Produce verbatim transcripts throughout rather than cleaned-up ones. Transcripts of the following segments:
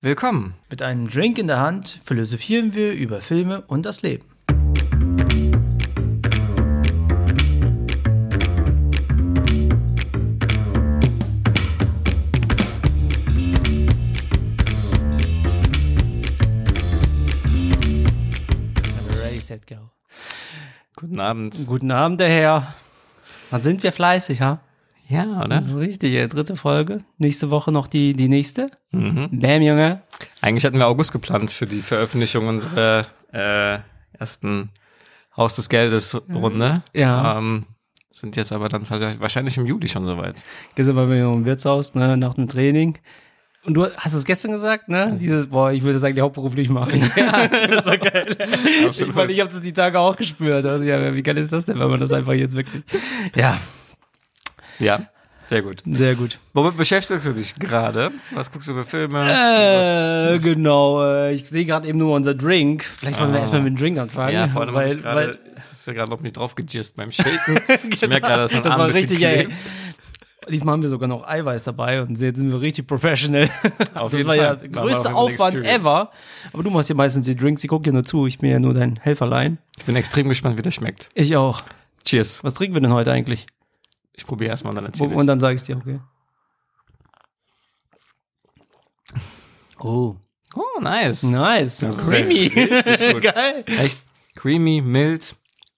Willkommen. Mit einem Drink in der Hand philosophieren wir über Filme und das Leben. Ready, set, go. Guten Abend. Guten Abend, der Herr. Da sind wir fleißig, ha? Ja, oder? Richtig, ja, dritte Folge. Nächste Woche noch die, die nächste. Mhm. Bam, Junge. Eigentlich hatten wir August geplant für die Veröffentlichung unserer äh, ersten Haus des Geldes Runde. Ja. Ähm, sind jetzt aber dann wahrscheinlich im Juli schon soweit. Gestern waren wir im Wirtshaus, ne, nach dem Training. Und du hast es gestern gesagt, ne? Dieses, boah, ich würde das eigentlich hauptberuflich machen. Ja, das war geil. Absolut. Weil ich habe das die Tage auch gespürt. Also, ja, wie geil ist das denn, wenn man das einfach jetzt wirklich... Ja. Ja, sehr gut. Sehr gut. Womit beschäftigst du dich gerade? Was guckst du für Filme? Äh, genau. Äh, ich sehe gerade eben nur unser Drink. Vielleicht wollen wir Ah. erstmal mit dem Drink anfangen. Ja, vor allem weil, weil, ich weil gerade, es ist ja gerade noch nicht drauf gejist beim Shaken. Ich merke gerade, dass mein das Arm war ein bisschen richtig, ey. klebt. Diesmal haben wir sogar noch Eiweiß dabei und jetzt sind wir richtig professional. Auf das jeden war Fall. ja der War größte aber auch eine Aufwand Experience. ever. Aber du machst ja meistens die Drinks, ich gucke ja nur zu. Ich bin ja nur dein Helferlein. Ich bin extrem gespannt, wie das schmeckt. Ich auch. Cheers. Was trinken wir denn heute eigentlich? Ich probiere erstmal und dann erzähle ich. Und dann sage ich dir, okay. Oh. Oh, nice. Nice. Das ist Creamy. richtig gut. Geil. Echt creamy, mild.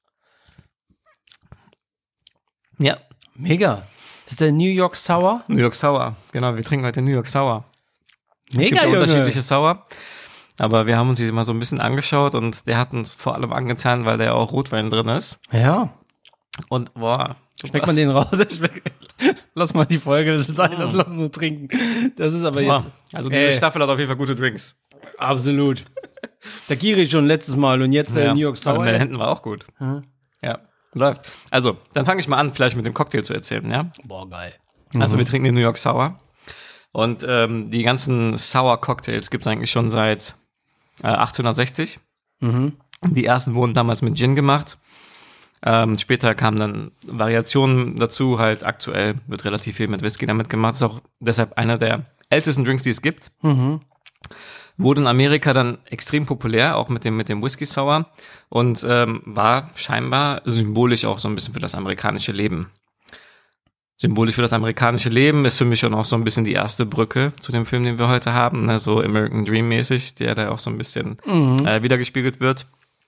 Ja, Mega. Das ist der New York Sour. New York Sour. Genau, wir trinken heute New York Sour. Es Mega, gibt ja Junge. unterschiedliche Sour, aber wir haben uns die mal so ein bisschen angeschaut und der hat uns vor allem angetan, weil da ja auch Rotwein drin ist. Ja. Und boah, Schmeckt man den raus? Schmeckt- Lass mal die Folge sein, lass, lass nur trinken. Das ist aber boah. jetzt Also diese Ey. Staffel hat auf jeden Fall gute Drinks. absolut. Der Kiri schon letztes Mal und jetzt der Ja. New York Aber Sour. der hinten war auch gut. Mhm. Ja, läuft. Also, dann fange ich mal an, vielleicht mit dem Cocktail zu erzählen, ja? Boah, geil. Also wir trinken den New York Sour. Und ähm, die ganzen Sour-Cocktails gibt es eigentlich schon seit äh, achtzehnhundertsechzig. Mhm. Die ersten wurden damals mit Gin gemacht. Ähm, später kamen dann Variationen dazu. Halt aktuell wird relativ viel mit Whisky damit gemacht. Ist auch deshalb einer der ältesten Drinks, die es gibt. Mhm. Wurde in Amerika dann extrem populär, auch mit dem, mit dem Whisky Sour. Und ähm, war scheinbar symbolisch auch so ein bisschen für das amerikanische Leben. Symbolisch für das amerikanische Leben ist für mich schon auch so ein bisschen die erste Brücke zu dem Film, den wir heute haben, ne? So American Dream mäßig, der da auch so ein bisschen Mhm. äh, wiedergespiegelt wird.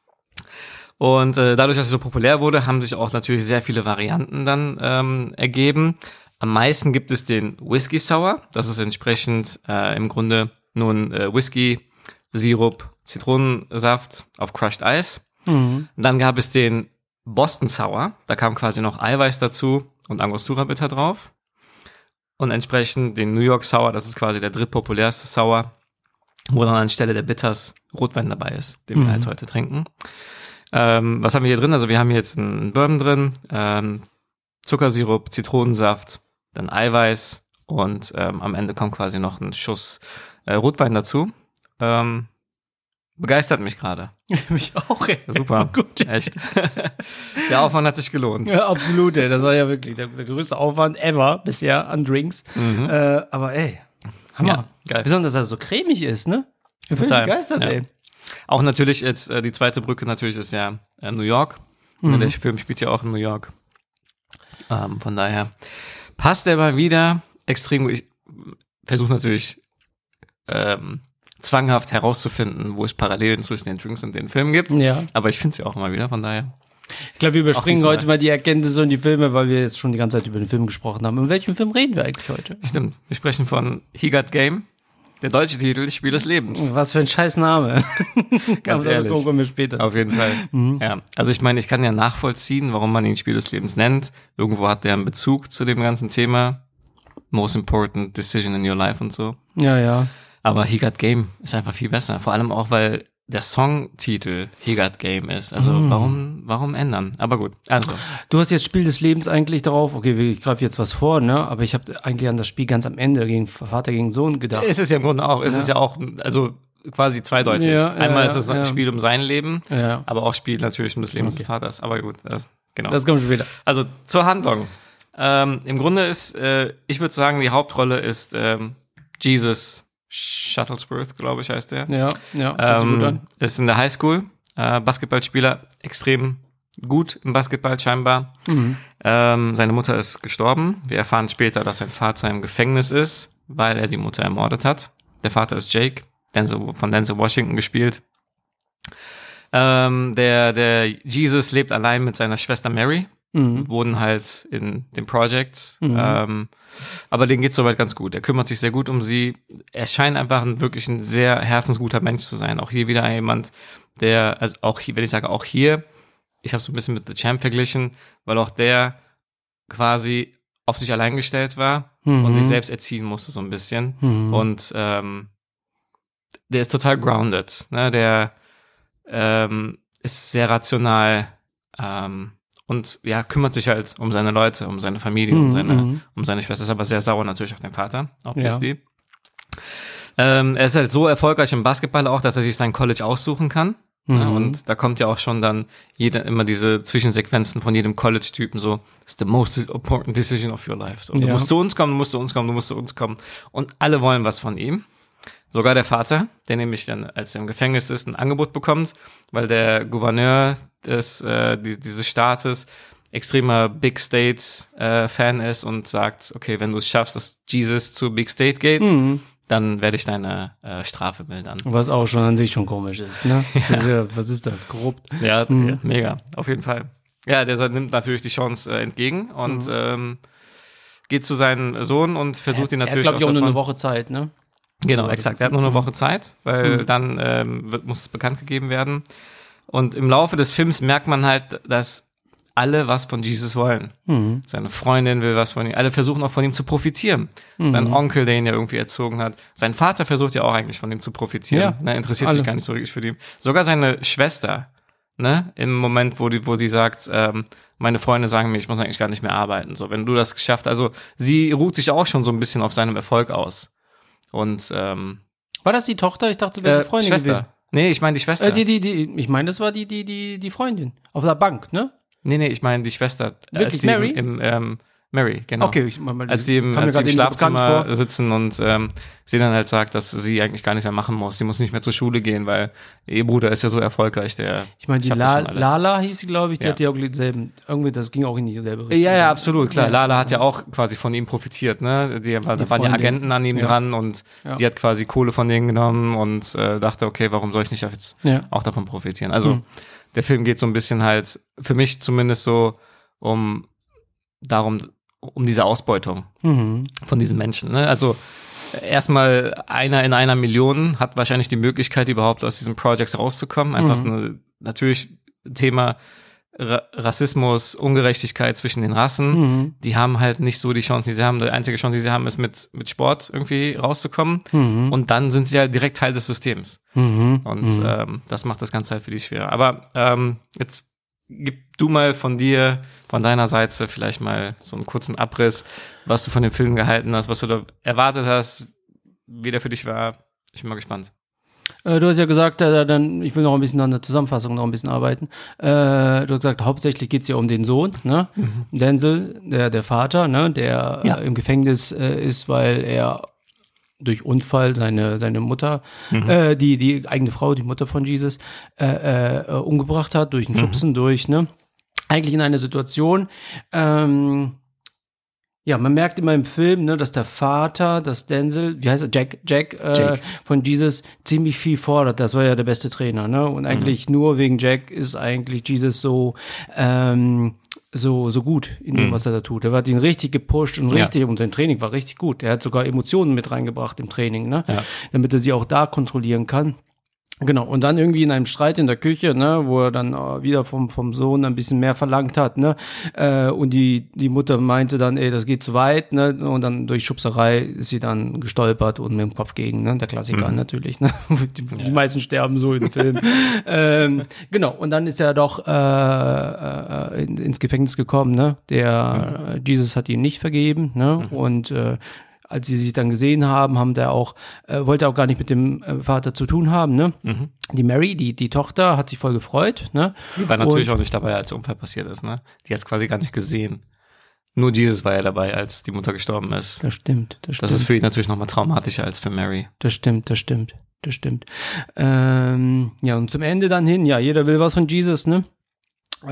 Und äh, dadurch, dass es so populär wurde, haben sich auch natürlich sehr viele Varianten dann ähm, ergeben. Am meisten gibt es den Whisky Sour, das ist entsprechend äh, im Grunde nur ein äh, Whisky, Sirup, Zitronensaft auf Crushed Ice. Mhm. Dann gab es den Boston Sour, da kam quasi noch Eiweiß dazu und Angostura Bitter drauf. Und entsprechend den New York Sour, das ist quasi der drittpopulärste Sour, wo dann anstelle der Bitters Rotwein dabei ist, den wir Mhm. halt heute trinken. Ähm, was haben wir hier drin? Also wir haben hier jetzt einen Bourbon drin, ähm, Zuckersirup, Zitronensaft, dann Eiweiß und ähm, am Ende kommt quasi noch ein Schuss äh, Rotwein dazu. Ähm, begeistert mich gerade. Mich auch, ey. Super. Gut. Echt. Der Aufwand hat sich gelohnt. Ja, absolut, ey. Das war ja wirklich der, der größte Aufwand ever bisher an Drinks. Mhm. Äh, aber ey, Hammer. Ja, geil. Besonders, dass er so cremig ist, ne? Ich bin Total. begeistert, Ja. ey. Auch natürlich jetzt, äh, die zweite Brücke natürlich ist ja äh, New York. Mhm. Der Film spielt ja auch in New York. Ähm, von daher passt er mal wieder extrem gut. Ich versuche natürlich ähm, zwanghaft herauszufinden, wo es Parallelen zwischen den Drinks und den Filmen gibt. Ja. Aber ich finde sie auch immer wieder, von daher. Ich glaube, wir überspringen diesmal. heute mal die Erkenntnisse und die Filme, weil wir jetzt schon die ganze Zeit über den Film gesprochen haben. In welchem Film reden wir eigentlich heute? Stimmt. Wir sprechen von He Got Game. Der deutsche Titel, Spiel des Lebens. Was für ein scheiß Name. Ganz Aber ehrlich. Das gucken wir später. Auf jeden Fall. Mhm. Ja. Also ich meine, ich kann ja nachvollziehen, warum man ihn Spiel des Lebens nennt. Irgendwo hat der einen Bezug zu dem ganzen Thema. Most important decision in your life und so. Ja, ja. Aber He Got Game ist einfach viel besser. Vor allem auch, weil der Songtitel He Got Game ist. Also Mhm. warum, warum ändern? Aber gut. Also. Du hast jetzt Spiel des Lebens eigentlich darauf, okay, ich greife jetzt was vor, ne? Aber ich habe eigentlich an das Spiel ganz am Ende gegen Vater gegen Sohn gedacht. Es ist ja im Grunde auch, es Ja. ist ja auch, also quasi zweideutig. Ja, ja, Einmal ja, ist es ein ja. Spiel um sein Leben, Ja. aber auch Spiel natürlich um das Leben Okay. des Vaters. Aber gut, das, genau. Das kommt später. Also zur Handlung. Ähm, Im Grunde ist, äh, ich würde sagen, die Hauptrolle ist ähm, Jesus Shuttlesworth, glaube ich, heißt der. Ja, ja. Hört sich Ähm, gut an. ist in der Highschool, äh, Basketballspieler, extrem gut im Basketball scheinbar. Mhm. Ähm, seine Mutter ist gestorben. Wir erfahren später, dass sein Vater im Gefängnis ist, weil er die Mutter ermordet hat. Der Vater ist Jake, Denzel, von Denzel Washington gespielt. Ähm, der, der Jesus lebt allein mit seiner Schwester Mary. Mhm. Wohnen halt in den Projects. Mhm. Ähm, aber denen geht's soweit ganz gut. Er kümmert sich sehr gut um sie. Er scheint einfach ein, wirklich ein sehr herzensguter Mensch zu sein. Auch hier wieder jemand, der, also auch hier, wenn ich sage, auch hier, ich habe es so ein bisschen mit The Champ verglichen, weil auch der quasi auf sich allein gestellt war mhm. und sich selbst erziehen musste so ein bisschen. Mhm. Und ähm, der ist total grounded. Ne? Der ähm, ist sehr rational ähm, und ja, kümmert sich halt um seine Leute, um seine Familie, um seine, mhm. um seine Schwester, ist aber sehr sauer natürlich auf den Vater, obviously. Ja. Ähm, er ist halt so erfolgreich im Basketball auch, dass er sich sein College aussuchen kann. Mhm. Ja, und da kommt ja auch schon dann jede, immer diese Zwischensequenzen von jedem College-Typen so, it's the most important decision of your life. So, du ja. musst zu uns kommen, du musst zu uns kommen, du musst zu uns kommen. Und alle wollen was von ihm. Sogar der Vater, der nämlich dann, als er im Gefängnis ist, ein Angebot bekommt, weil der Gouverneur des äh, die, dieses Staates extremer Big State äh, Fan ist und sagt, okay, wenn du es schaffst, dass Jesus zu Big State geht, mhm. dann werde ich deine äh, Strafe mildern. Was auch schon an sich schon komisch ist, ne? Ja. Ja, was ist das? Korrupt? Ja, mhm. ja, mega, auf jeden Fall. Ja, der nimmt natürlich die Chance äh, entgegen und mhm. ähm, geht zu seinem Sohn und versucht er, ihn natürlich er hat, glaube ich, auch davon, nur eine Woche Zeit, ne? Genau, exakt. Er hat nur eine Woche Zeit, weil mhm. dann ähm, wird, muss es bekannt gegeben werden. Und im Laufe des Films merkt man halt, dass alle was von Jesus wollen. Mhm. Seine Freundin will was von ihm. Alle versuchen auch von ihm zu profitieren. Mhm. Sein Onkel, der ihn ja irgendwie erzogen hat. Sein Vater versucht ja auch eigentlich von ihm zu profitieren. Ja, ne, interessiert alle. sich gar nicht so richtig für ihn. Sogar seine Schwester, ne, im Moment, wo die, wo sie sagt, ähm, meine Freunde sagen mir, ich muss eigentlich gar nicht mehr arbeiten. So, wenn du das geschafft, also sie ruht sich auch schon so ein bisschen auf seinem Erfolg aus. Und ähm, war das die Tochter? Ich dachte, das wäre äh, die Freundin Schwester. gewesen. Nee, ich meine die Schwester. Äh, die, die, die, ich meine, das war die, die, die, die Freundin. Auf der Bank, ne? Nee, nee, ich meine die Schwester. Wirklich, Mary? Im, im, ähm, Mary, genau. Okay, ich meine, als sie im, als sie im Schlafzimmer sitzen und ähm, sie dann halt sagt, dass sie eigentlich gar nichts mehr machen muss. Sie muss nicht mehr zur Schule gehen, weil ihr Bruder ist ja so erfolgreich, der Ich meine, die La- Lala hieß sie, glaube ich, die ja. hat ja auch dieselben, irgendwie, das ging auch in dieselbe Richtung. Ja, ja, absolut, klar. Ja. Lala hat ja auch quasi von ihm profitiert, ne? Die, da die waren ja Agenten an ihm ja. dran und ja. die hat quasi Kohle von denen genommen und äh, dachte, okay, warum soll ich nicht jetzt ja. auch davon profitieren? Also mhm. der Film geht so ein bisschen halt, für mich zumindest so, um darum, um diese Ausbeutung mhm. von diesen Menschen. Ne? Also erstmal einer in einer Million hat wahrscheinlich die Möglichkeit, überhaupt aus diesen Projects rauszukommen. Einfach mhm. eine, natürlich Thema Ra- Rassismus, Ungerechtigkeit zwischen den Rassen. Mhm. Die haben halt nicht so die Chance, die sie haben. Die einzige Chance, die sie haben, ist mit, mit Sport irgendwie rauszukommen. Mhm. Und dann sind sie halt direkt Teil des Systems. Mhm. Und mhm. ähm, das macht das Ganze halt für dich schwer. Aber ähm, jetzt gib du mal von dir, von deiner Seite vielleicht mal so einen kurzen Abriss, was du von dem Film gehalten hast, was du da erwartet hast, wie der für dich war. Ich bin mal gespannt. Äh, du hast ja gesagt, äh, dann, ich will noch ein bisschen an der Zusammenfassung noch ein bisschen arbeiten. Äh, du hast gesagt, hauptsächlich geht's ja um den Sohn, ne? Mhm. Denzel, der, der Vater, ne? Der ja. äh, im Gefängnis äh, ist, weil er durch Unfall seine seine Mutter, mhm. äh, die die eigene Frau, die Mutter von Jesus, äh, äh, umgebracht hat, durch einen Schubsen, mhm. durch, ne? Eigentlich in einer Situation, ähm, ja, man merkt immer im Film, ne, dass der Vater, dass Denzel, wie heißt er, Jack, Jack, äh, Jake. von Jesus ziemlich viel fordert. Das war ja der beste Trainer, ne? Und eigentlich mhm. nur wegen Jack ist eigentlich Jesus so, ähm, so so gut in dem, mhm. was er da tut. Er hat ihn richtig gepusht und richtig, ja. und sein Training war richtig gut. Er hat sogar Emotionen mit reingebracht im Training, ne? Ja. Damit er sie auch da kontrollieren kann. Genau, und dann irgendwie in einem Streit in der Küche, ne, wo er dann äh, wieder vom vom Sohn ein bisschen mehr verlangt hat, ne, äh, und die die Mutter meinte dann, ey, das geht zu weit, ne, und dann durch Schubserei ist sie dann gestolpert und mit dem Kopf gegen, ne, der Klassiker mhm. natürlich, ne, die, ja. die meisten sterben so im Film. ähm, genau, und dann ist er doch äh, äh, in, ins Gefängnis gekommen, ne, der mhm. Jesus hat ihn nicht vergeben, ne, mhm. und äh, als sie sich dann gesehen haben, haben der auch, äh, wollte auch gar nicht mit dem äh, Vater zu tun haben, ne? Mhm. Die Mary, die die Tochter, hat sich voll gefreut, ne? Die war natürlich und, auch nicht dabei, als der Unfall passiert ist, ne? Die hat es quasi gar nicht gesehen. Nur Jesus war ja dabei, als die Mutter gestorben ist. Das stimmt, das stimmt. Das ist für ihn natürlich nochmal traumatischer als für Mary. Das stimmt, das stimmt, das stimmt. Ähm, ja, und zum Ende dann hin, ja, jeder will was von Jesus, ne? Äh,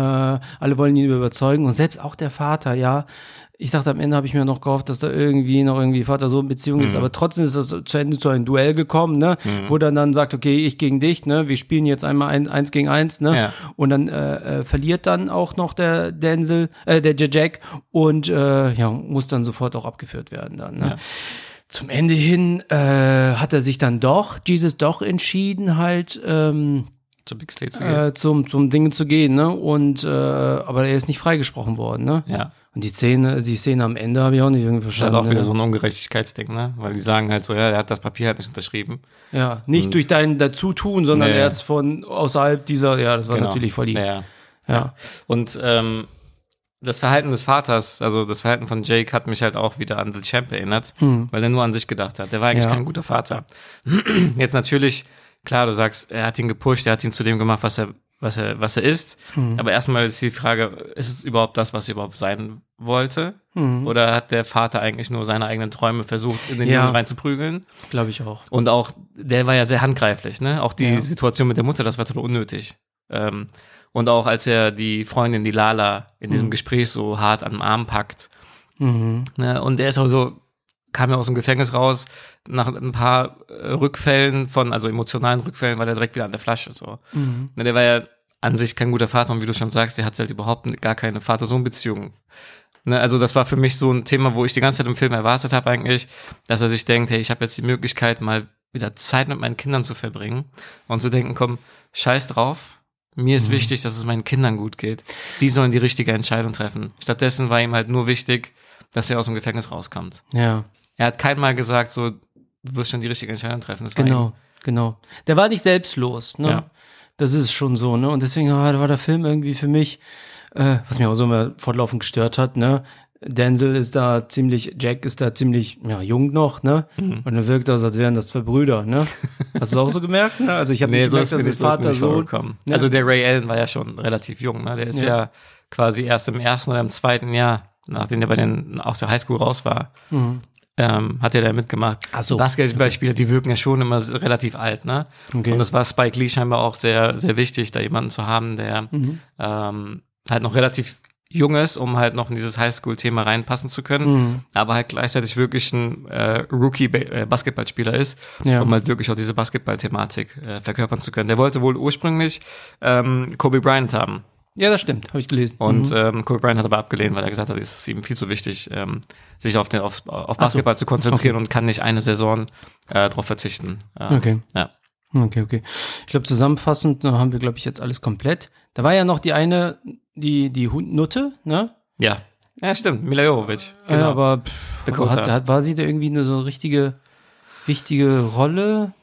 alle wollen ihn überzeugen und selbst auch der Vater, ja. Ich dachte, am Ende habe ich mir noch gehofft, dass da irgendwie noch irgendwie Vater-Sohn-Beziehung mhm. ist, aber trotzdem ist das zu Ende zu einem Duell gekommen, ne? Mhm. Wo dann dann sagt, okay, ich gegen dich, ne? Wir spielen jetzt einmal ein, eins gegen eins, ne? Ja. Und dann äh, äh, verliert dann auch noch der Denzel, äh, der Jack und äh, ja, muss dann sofort auch abgeführt werden dann, ne? Ja. Zum Ende hin äh, hat er sich dann doch, Jesus doch entschieden halt, ähm, Zum Big Slate zu gehen. Äh, zum, zum Dingen zu gehen, ne? Und äh, aber er ist nicht freigesprochen worden, ne? Ja. Und die Szene, die Szene am Ende habe ich auch nicht irgendwie verstanden. Das ist halt auch wieder ne? so ein Ungerechtigkeitsding, ne? Weil die sagen halt so, ja, er hat das Papier halt nicht unterschrieben. Ja, nicht und durch dein Dazutun, sondern nee. er hat es von außerhalb dieser, ja, das war genau. natürlich voll lieb. Ja. Ja. ja. Und ähm, das Verhalten des Vaters, also das Verhalten von Jake hat mich halt auch wieder an The Champ erinnert, hm. weil er nur an sich gedacht hat. Der war eigentlich ja. kein guter Vater. Jetzt natürlich, klar, du sagst, er hat ihn gepusht, er hat ihn zu dem gemacht, was er was er, was er ist. Mhm. Aber erstmal ist die Frage, ist es überhaupt das, was er überhaupt sein wollte? Mhm. Oder hat der Vater eigentlich nur seine eigenen Träume versucht, in den ja. Jungen reinzuprügeln? Glaube ich auch. Und auch, der war ja sehr handgreiflich, ne? Auch die ja. Situation mit der Mutter, das war total unnötig. Ähm, und auch als er die Freundin, die Lala, in mhm. diesem Gespräch so hart am Arm packt. Mhm. Ne? Und der ist auch so, kam ja aus dem Gefängnis raus, nach ein paar äh, Rückfällen von, also emotionalen Rückfällen, war der direkt wieder an der Flasche, so. Mhm. Ne, der war ja an sich kein guter Vater und wie du schon sagst, der hat halt überhaupt gar keine Vater-Sohn-Beziehung. Ne, also das war für mich so ein Thema, wo ich die ganze Zeit im Film erwartet habe eigentlich, dass er sich denkt, hey, ich habe jetzt die Möglichkeit, mal wieder Zeit mit meinen Kindern zu verbringen und zu denken, komm, scheiß drauf, mir ist mhm. wichtig, dass es meinen Kindern gut geht. Die sollen die richtige Entscheidung treffen. Stattdessen war ihm halt nur wichtig, dass er aus dem Gefängnis rauskommt. Ja. Er hat keinmal gesagt, so, du wirst schon die richtige Entscheidung treffen. Das war genau, ihm. genau. Der war nicht selbstlos, ne? Ja. Das ist schon so, ne? Und deswegen war, war der Film irgendwie für mich, äh, was mich auch so immer fortlaufend gestört hat, ne? Denzel ist da ziemlich, Jack ist da ziemlich, ja, jung noch, ne? Mhm. Und er wirkt aus, als wären das zwei Brüder, ne? Hast du das auch so gemerkt, ne? Also ich habe nee, nicht so gemerkt, dass das Vater so. Ne? Also der Ray Allen war ja schon relativ jung, ne? Der ist ja, ja quasi erst im ersten oder im zweiten Jahr, nachdem er bei den aus der Highschool raus war. Mhm. Ähm, hat er da mitgemacht. Ach so. Basketballspieler, die wirken ja schon immer relativ alt, ne? Okay. Und das war Spike Lee scheinbar auch sehr, sehr wichtig, da jemanden zu haben, der mhm. ähm, halt noch relativ jung ist, um halt noch in dieses Highschool-Thema reinpassen zu können, mhm. aber halt gleichzeitig wirklich ein äh, Rookie-Basketballspieler ist, ja. um halt wirklich auch diese Basketball-Thematik äh, verkörpern zu können. Der wollte wohl ursprünglich ähm, Kobe Bryant haben. Ja, das stimmt, habe ich gelesen. Und mhm. ähm, Kobe Bryant hat aber abgelehnt, weil er gesagt hat, es ist ihm viel zu wichtig, ähm, sich auf, den, auf, auf Basketball so. zu konzentrieren okay. und kann nicht eine Saison äh, drauf verzichten. Ähm, okay. Ja. Okay, okay. Ich glaube, zusammenfassend haben wir, glaube ich, jetzt alles komplett. Da war ja noch die eine, die die Nutte, ne? Ja. Ja, stimmt, Mila Jovovich. Genau. Ja, aber, pff, aber hat, hat, war sie da irgendwie eine so richtige, wichtige Rolle?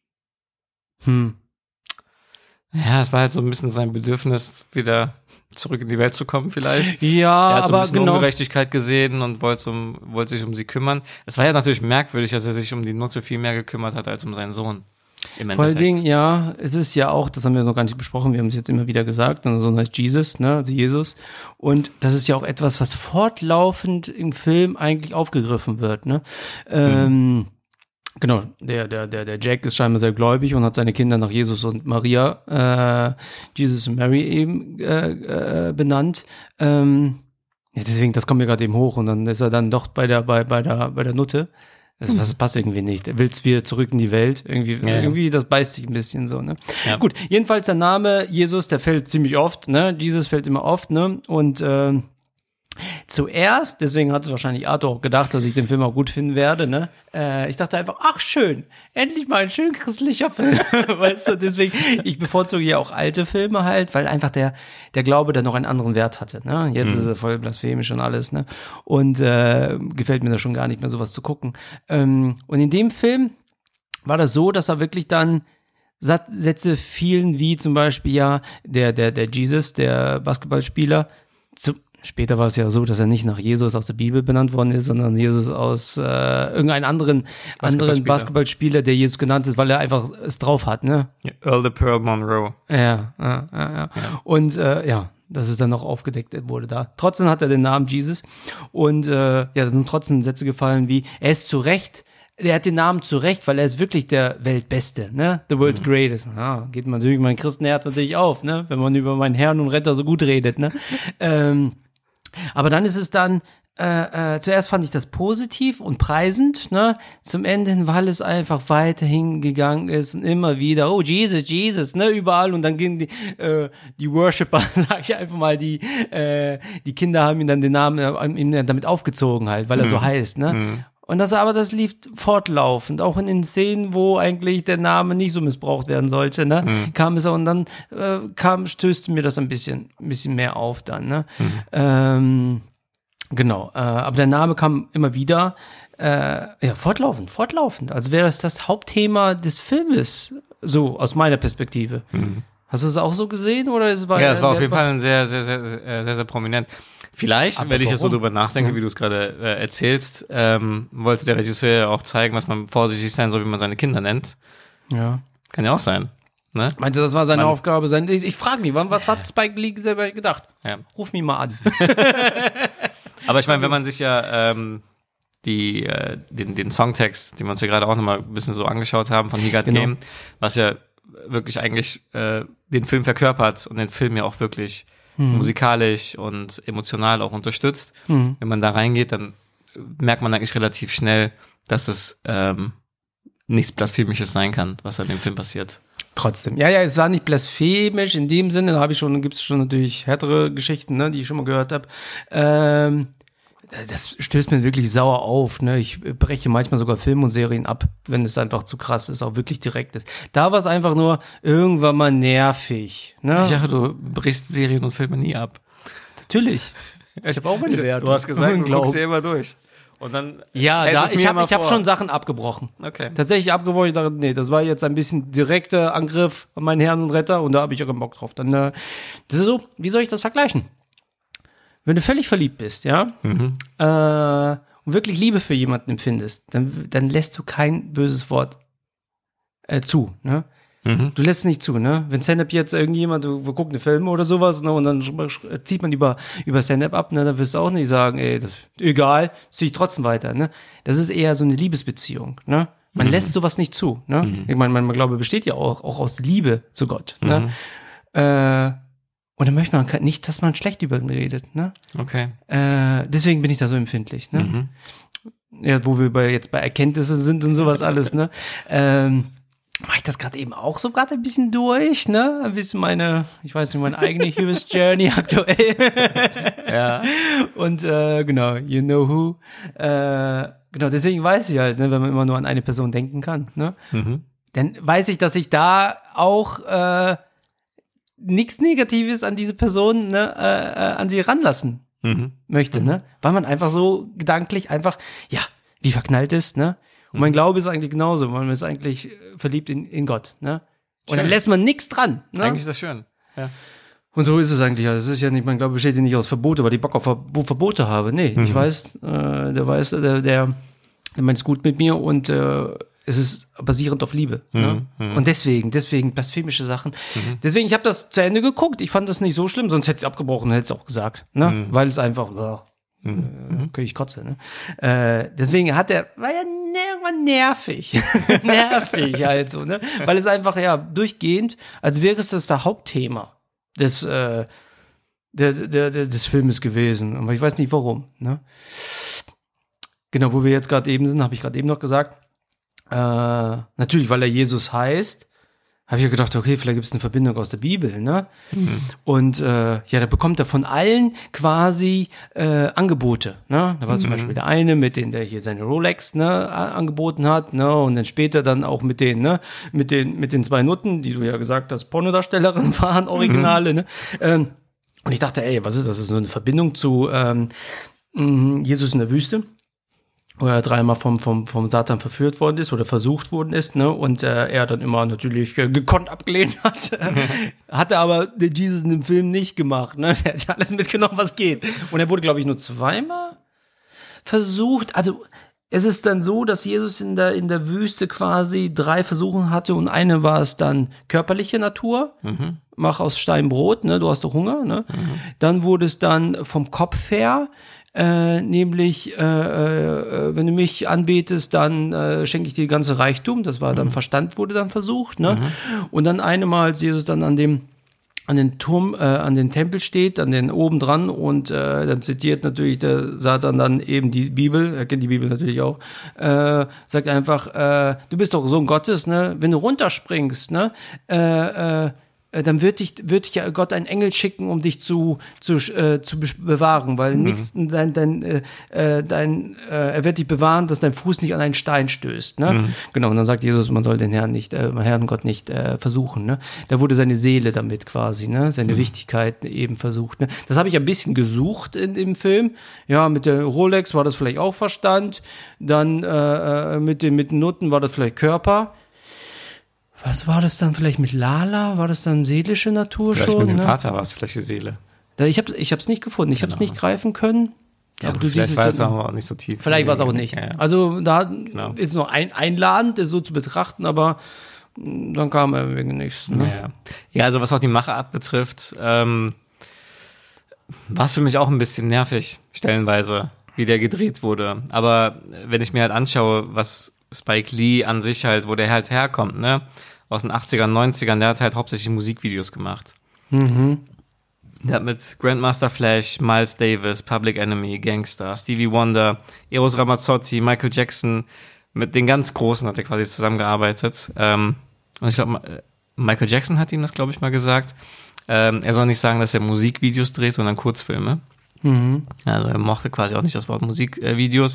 Hm. Ja, es war halt so ein bisschen sein Bedürfnis, wieder zurück in die Welt zu kommen vielleicht. Ja, er hat so aber ein bisschen genau. Ungerechtigkeit gesehen und wollte, um, wollte sich um sie kümmern. Es war ja natürlich merkwürdig, dass er sich um die Nutte viel mehr gekümmert hat als um seinen Sohn. Vor allen Dingen, ja, es ist ja auch, das haben wir noch gar nicht besprochen, wir haben es jetzt immer wieder gesagt, sein Sohn heißt Jesus, ne, also Jesus. Und das ist ja auch etwas, was fortlaufend im Film eigentlich aufgegriffen wird, ne. Mhm. Ähm, Genau, der, der, der, der Jack ist scheinbar sehr gläubig und hat seine Kinder nach Jesus und Maria, äh, Jesus und Mary eben äh, äh, benannt. Ähm, ja, deswegen, das kommt mir gerade eben hoch und dann ist er dann doch bei der, bei, bei der, bei der Nutte. Das, das passt irgendwie nicht. Er will wieder zurück in die Welt. Irgendwie, ja, irgendwie, das beißt sich ein bisschen so, ne? Ja. Gut, jedenfalls der Name Jesus, der fällt ziemlich oft, ne? Jesus fällt immer oft, ne? Und, äh, zuerst, deswegen hat es wahrscheinlich Arthur auch gedacht, dass ich den Film auch gut finden werde, ne? Äh, ich dachte einfach, ach schön, endlich mal ein schön christlicher Film, weißt du, deswegen, ich bevorzuge ja auch alte Filme halt, weil einfach der der Glaube dann noch einen anderen Wert hatte, ne? Jetzt mhm. ist er voll blasphemisch und alles, ne? Und äh, gefällt mir das schon gar nicht mehr, sowas zu gucken. Ähm, und in dem Film war das so, dass er wirklich dann Sätze fielen, wie zum Beispiel, ja, der der der Jesus, der Basketballspieler, zu Später war es ja so, dass er nicht nach Jesus aus der Bibel benannt worden ist, sondern Jesus aus äh, irgendeinem anderen Basketballspieler. anderen Basketballspieler, der Jesus genannt ist, weil er einfach es drauf hat, ne? Ja, Earl the Pearl Monroe. Ja, ja, ja, ja. ja. Und äh, ja, dass es dann noch aufgedeckt wurde da. Trotzdem hat er den Namen Jesus und äh, ja, da sind trotzdem Sätze gefallen wie, er ist zu Recht, er hat den Namen zu Recht, weil er ist wirklich der Weltbeste, ne? The world's greatest. Ja, geht man natürlich mein Christenherz natürlich auf, ne? Wenn man über meinen Herrn und Retter so gut redet, ne? ähm, aber dann ist es dann, Äh, äh, zuerst fand ich das positiv und preisend, ne? Zum Ende hin, weil es einfach weiterhin gegangen ist und immer wieder, oh Jesus, Jesus, ne? Überall und dann gingen die äh, die Worshipper, sag ich einfach mal, die äh, die Kinder haben ihm dann den Namen äh, ihm damit aufgezogen halt, weil er mhm. so heißt, ne? Mhm. Und das aber das lief fortlaufend, auch in den Szenen, wo eigentlich der Name nicht so missbraucht werden sollte, ne? Mhm. Kam es auch und dann äh, kam stößte mir das ein bisschen ein bisschen mehr auf dann, ne? Mhm. Ähm, Genau, äh, aber der Name kam immer wieder, äh, ja, fortlaufend, fortlaufend. Also wäre es das Hauptthema des Filmes, so aus meiner Perspektive. Mhm. Hast du es auch so gesehen oder es war? Ja, es war auf jeden Fall ein sehr, sehr, sehr, sehr, sehr, sehr prominent. Vielleicht, aber wenn ich jetzt so drüber nachdenke, ja. wie du es gerade äh, erzählst, ähm, wollte der Regisseur ja auch zeigen, dass man vorsichtig sein soll, wie man seine Kinder nennt. Ja, kann ja auch sein. Ne? Meinst du, das war seine man, Aufgabe? Sein, ich ich frage mich, was hat Spike Lee selber gedacht? Ja. Ruf mich mal an. Aber ich meine, wenn man sich ja ähm, die äh, den, den Songtext, den wir uns ja gerade auch nochmal ein bisschen so angeschaut haben von He Got genau. Game, was ja wirklich eigentlich äh, den Film verkörpert und den Film ja auch wirklich mhm. musikalisch und emotional auch unterstützt. Mhm. Wenn man da reingeht, dann merkt man eigentlich relativ schnell, dass es ähm, nichts Blasphemisches sein kann, was an dem Film passiert. Trotzdem. Ja, ja, es war nicht blasphemisch in dem Sinne, da habe ich schon, gibt es schon natürlich härtere Geschichten, ne, die ich schon mal gehört habe. Ähm, das stößt mir wirklich sauer auf, ne? Ich breche manchmal sogar Filme und Serien ab, wenn es einfach zu krass ist, auch wirklich direkt ist. Da war es einfach nur irgendwann mal nervig, ne? Ich dachte, du brichst Serien und Filme nie ab. Natürlich. Ich habe auch meine Werte. Du hast gesagt, du guckst ja immer durch. Und dann ja, da, ich habe ich hab schon Sachen abgebrochen. Okay. Tatsächlich abgebrochen. Ich dachte, nee, das war jetzt ein bisschen direkter Angriff an meinen Herrn und Retter und da habe ich auch keinen Bock drauf. Dann, äh, das ist so, wie soll ich das vergleichen? Wenn du völlig verliebt bist, ja, mhm. äh, und wirklich Liebe für jemanden empfindest, dann, dann lässt du kein böses Wort äh, zu, ne? Mhm. Du lässt es nicht zu, ne? Wenn Stand-Up jetzt irgendjemand, wir gucken einen Film oder sowas, ne, und dann zieht man über, über Stand-Up ab, ne, dann wirst du auch nicht sagen, ey, das, egal, zieh ich trotzdem weiter, ne? Das ist eher so eine Liebesbeziehung, ne? Man mhm. lässt sowas nicht zu, ne? Mhm. Ich meine, man, man Glaube besteht ja auch, auch aus Liebe zu Gott, mhm. ne? Äh, und dann möchte man nicht, dass man schlecht über ihn redet, ne? Okay. Äh, deswegen bin ich da so empfindlich, ne? Mhm. Ja, wo wir bei, jetzt bei Erkenntnissen sind und sowas alles, ne? Ähm, Mache ich das gerade eben auch so gerade ein bisschen durch, ne? Ein bisschen meine, ich weiß nicht, meine eigene Hero's Journey aktuell. Ja. Und äh, genau, you know who. Äh, genau, deswegen weiß ich halt, ne, wenn man immer nur an eine Person denken kann, ne? Mhm. Dann weiß ich, dass ich da auch äh, nichts Negatives an diese Person, ne, äh, äh, an sie ranlassen mhm. möchte, mhm. ne? Weil man einfach so gedanklich einfach, ja, wie verknallt ist, ne? Und mein Glaube ist eigentlich genauso, man ist eigentlich verliebt in, in Gott, ne? Und schön. Dann lässt man nichts dran, ne? Eigentlich ist das schön, ja. Und so ist es eigentlich, also es ist ja nicht, mein Glaube besteht ja nicht aus Verbote, weil ich Bock auf Ver- Verbote habe, nee, mhm. ich weiß, äh, der weiß, der, der, der meint es gut mit mir und äh, es ist basierend auf Liebe, mhm. ne? Mhm. Und deswegen, deswegen blasphemische Sachen, mhm. deswegen, ich habe das zu Ende geguckt, ich fand das nicht so schlimm, sonst hätte ich abgebrochen, hätte es auch gesagt, ne? Mhm. Weil es einfach, oh, Mhm. Äh, ich kotze, ne? Äh, deswegen hat er, war ja irgendwann nervig. nervig halt so, ne? Weil es einfach, ja, durchgehend, als wäre es das der Hauptthema des, äh, der, der, der, des Filmes gewesen. Aber ich weiß nicht warum, ne? Genau, wo wir jetzt gerade eben sind, habe ich gerade eben noch gesagt, äh, natürlich, weil er Jesus heißt, habe ich ja gedacht, okay, vielleicht gibt es eine Verbindung aus der Bibel, ne? Mhm. Und äh, ja, da bekommt er von allen quasi äh, Angebote, ne? Da war mhm. zum Beispiel der eine, mit dem der hier seine Rolex, ne, angeboten hat, ne? Und dann später dann auch mit den, ne, mit den mit den zwei Nutten, die du ja gesagt hast, Pornodarstellerinnen waren, Originale, mhm. ne? Ähm, und ich dachte, ey, was ist das? Das ist so eine Verbindung zu ähm, Jesus in der Wüste, wo er dreimal vom, vom, vom Satan verführt worden ist oder versucht worden ist, ne, und äh, er dann immer natürlich äh, gekonnt abgelehnt hat. Hatte aber den Jesus in dem Film nicht gemacht, ne, der hat ja alles mitgenommen, was geht. Und er wurde, glaube ich, nur zweimal versucht, also es ist dann so, dass Jesus in der, in der Wüste quasi drei Versuche hatte und eine war es dann körperliche Natur, mhm. mach aus Stein Brot, ne, du hast doch Hunger, ne? Mhm. Dann wurde es dann vom Kopf her, äh, nämlich, äh, äh, wenn du mich anbetest, dann äh, schenke ich dir die ganze Reichtum, das war dann, mhm. Verstand wurde dann versucht, ne? Mhm. Und dann eine Mal, als Jesus dann an dem an den Turm, äh, an den Tempel steht, an den oben dran und äh, dann zitiert natürlich der Satan dann eben die Bibel, er kennt die Bibel natürlich auch, äh, sagt einfach, äh, du bist doch Sohn Gottes, ne? Wenn du runterspringst, ne? Äh, äh, dann wird dich, wird dich ja Gott einen Engel schicken, um dich zu, zu, äh, zu bewahren, weil mhm. nichts, dein, dein, äh, dein, äh, er wird dich bewahren, dass dein Fuß nicht an einen Stein stößt, ne? Mhm. Genau, und dann sagt Jesus, man soll den Herrn nicht, äh, Herrn Gott nicht äh, versuchen, ne? Da wurde seine Seele damit quasi, ne? Seine mhm. Wichtigkeit eben versucht, ne? Das habe ich ein bisschen gesucht in dem Film. Ja, mit der Rolex war das vielleicht auch Verstand, dann äh, mit den, mit den Nutten war das vielleicht Körper. Was war das dann vielleicht mit Lala? War das dann seelische Natur vielleicht schon? Vielleicht mit dem ne? Vater war es vielleicht die Seele. Da, ich habe ich hab's nicht gefunden. Ich genau. habe es nicht greifen können. Ja, aber du vielleicht war es aber auch nicht so tief. Vielleicht war es auch nicht. Ja, ja. Also da genau. ist noch ein einladend, das so zu betrachten, aber dann kam er wegen nichts. Ne? Ja, ja. ja, also was auch die Machart betrifft, ähm, war es für mich auch ein bisschen nervig, stellenweise, wie der gedreht wurde. Aber wenn ich mir halt anschaue, was Spike Lee an sich halt, wo der halt herkommt, ne? Aus den achtzigern, neunzigern, der hat halt hauptsächlich Musikvideos gemacht. Mhm. Der hat mit Grandmaster Flash, Miles Davis, Public Enemy, Gangster, Stevie Wonder, Eros Ramazzotti, Michael Jackson, mit den ganz Großen hat er quasi zusammengearbeitet. Ähm, und ich glaube, Michael Jackson hat ihm das, glaube ich, mal gesagt. Ähm, er soll nicht sagen, dass er Musikvideos dreht, sondern Kurzfilme. Mhm. Also er mochte quasi auch nicht das Wort Musikvideos.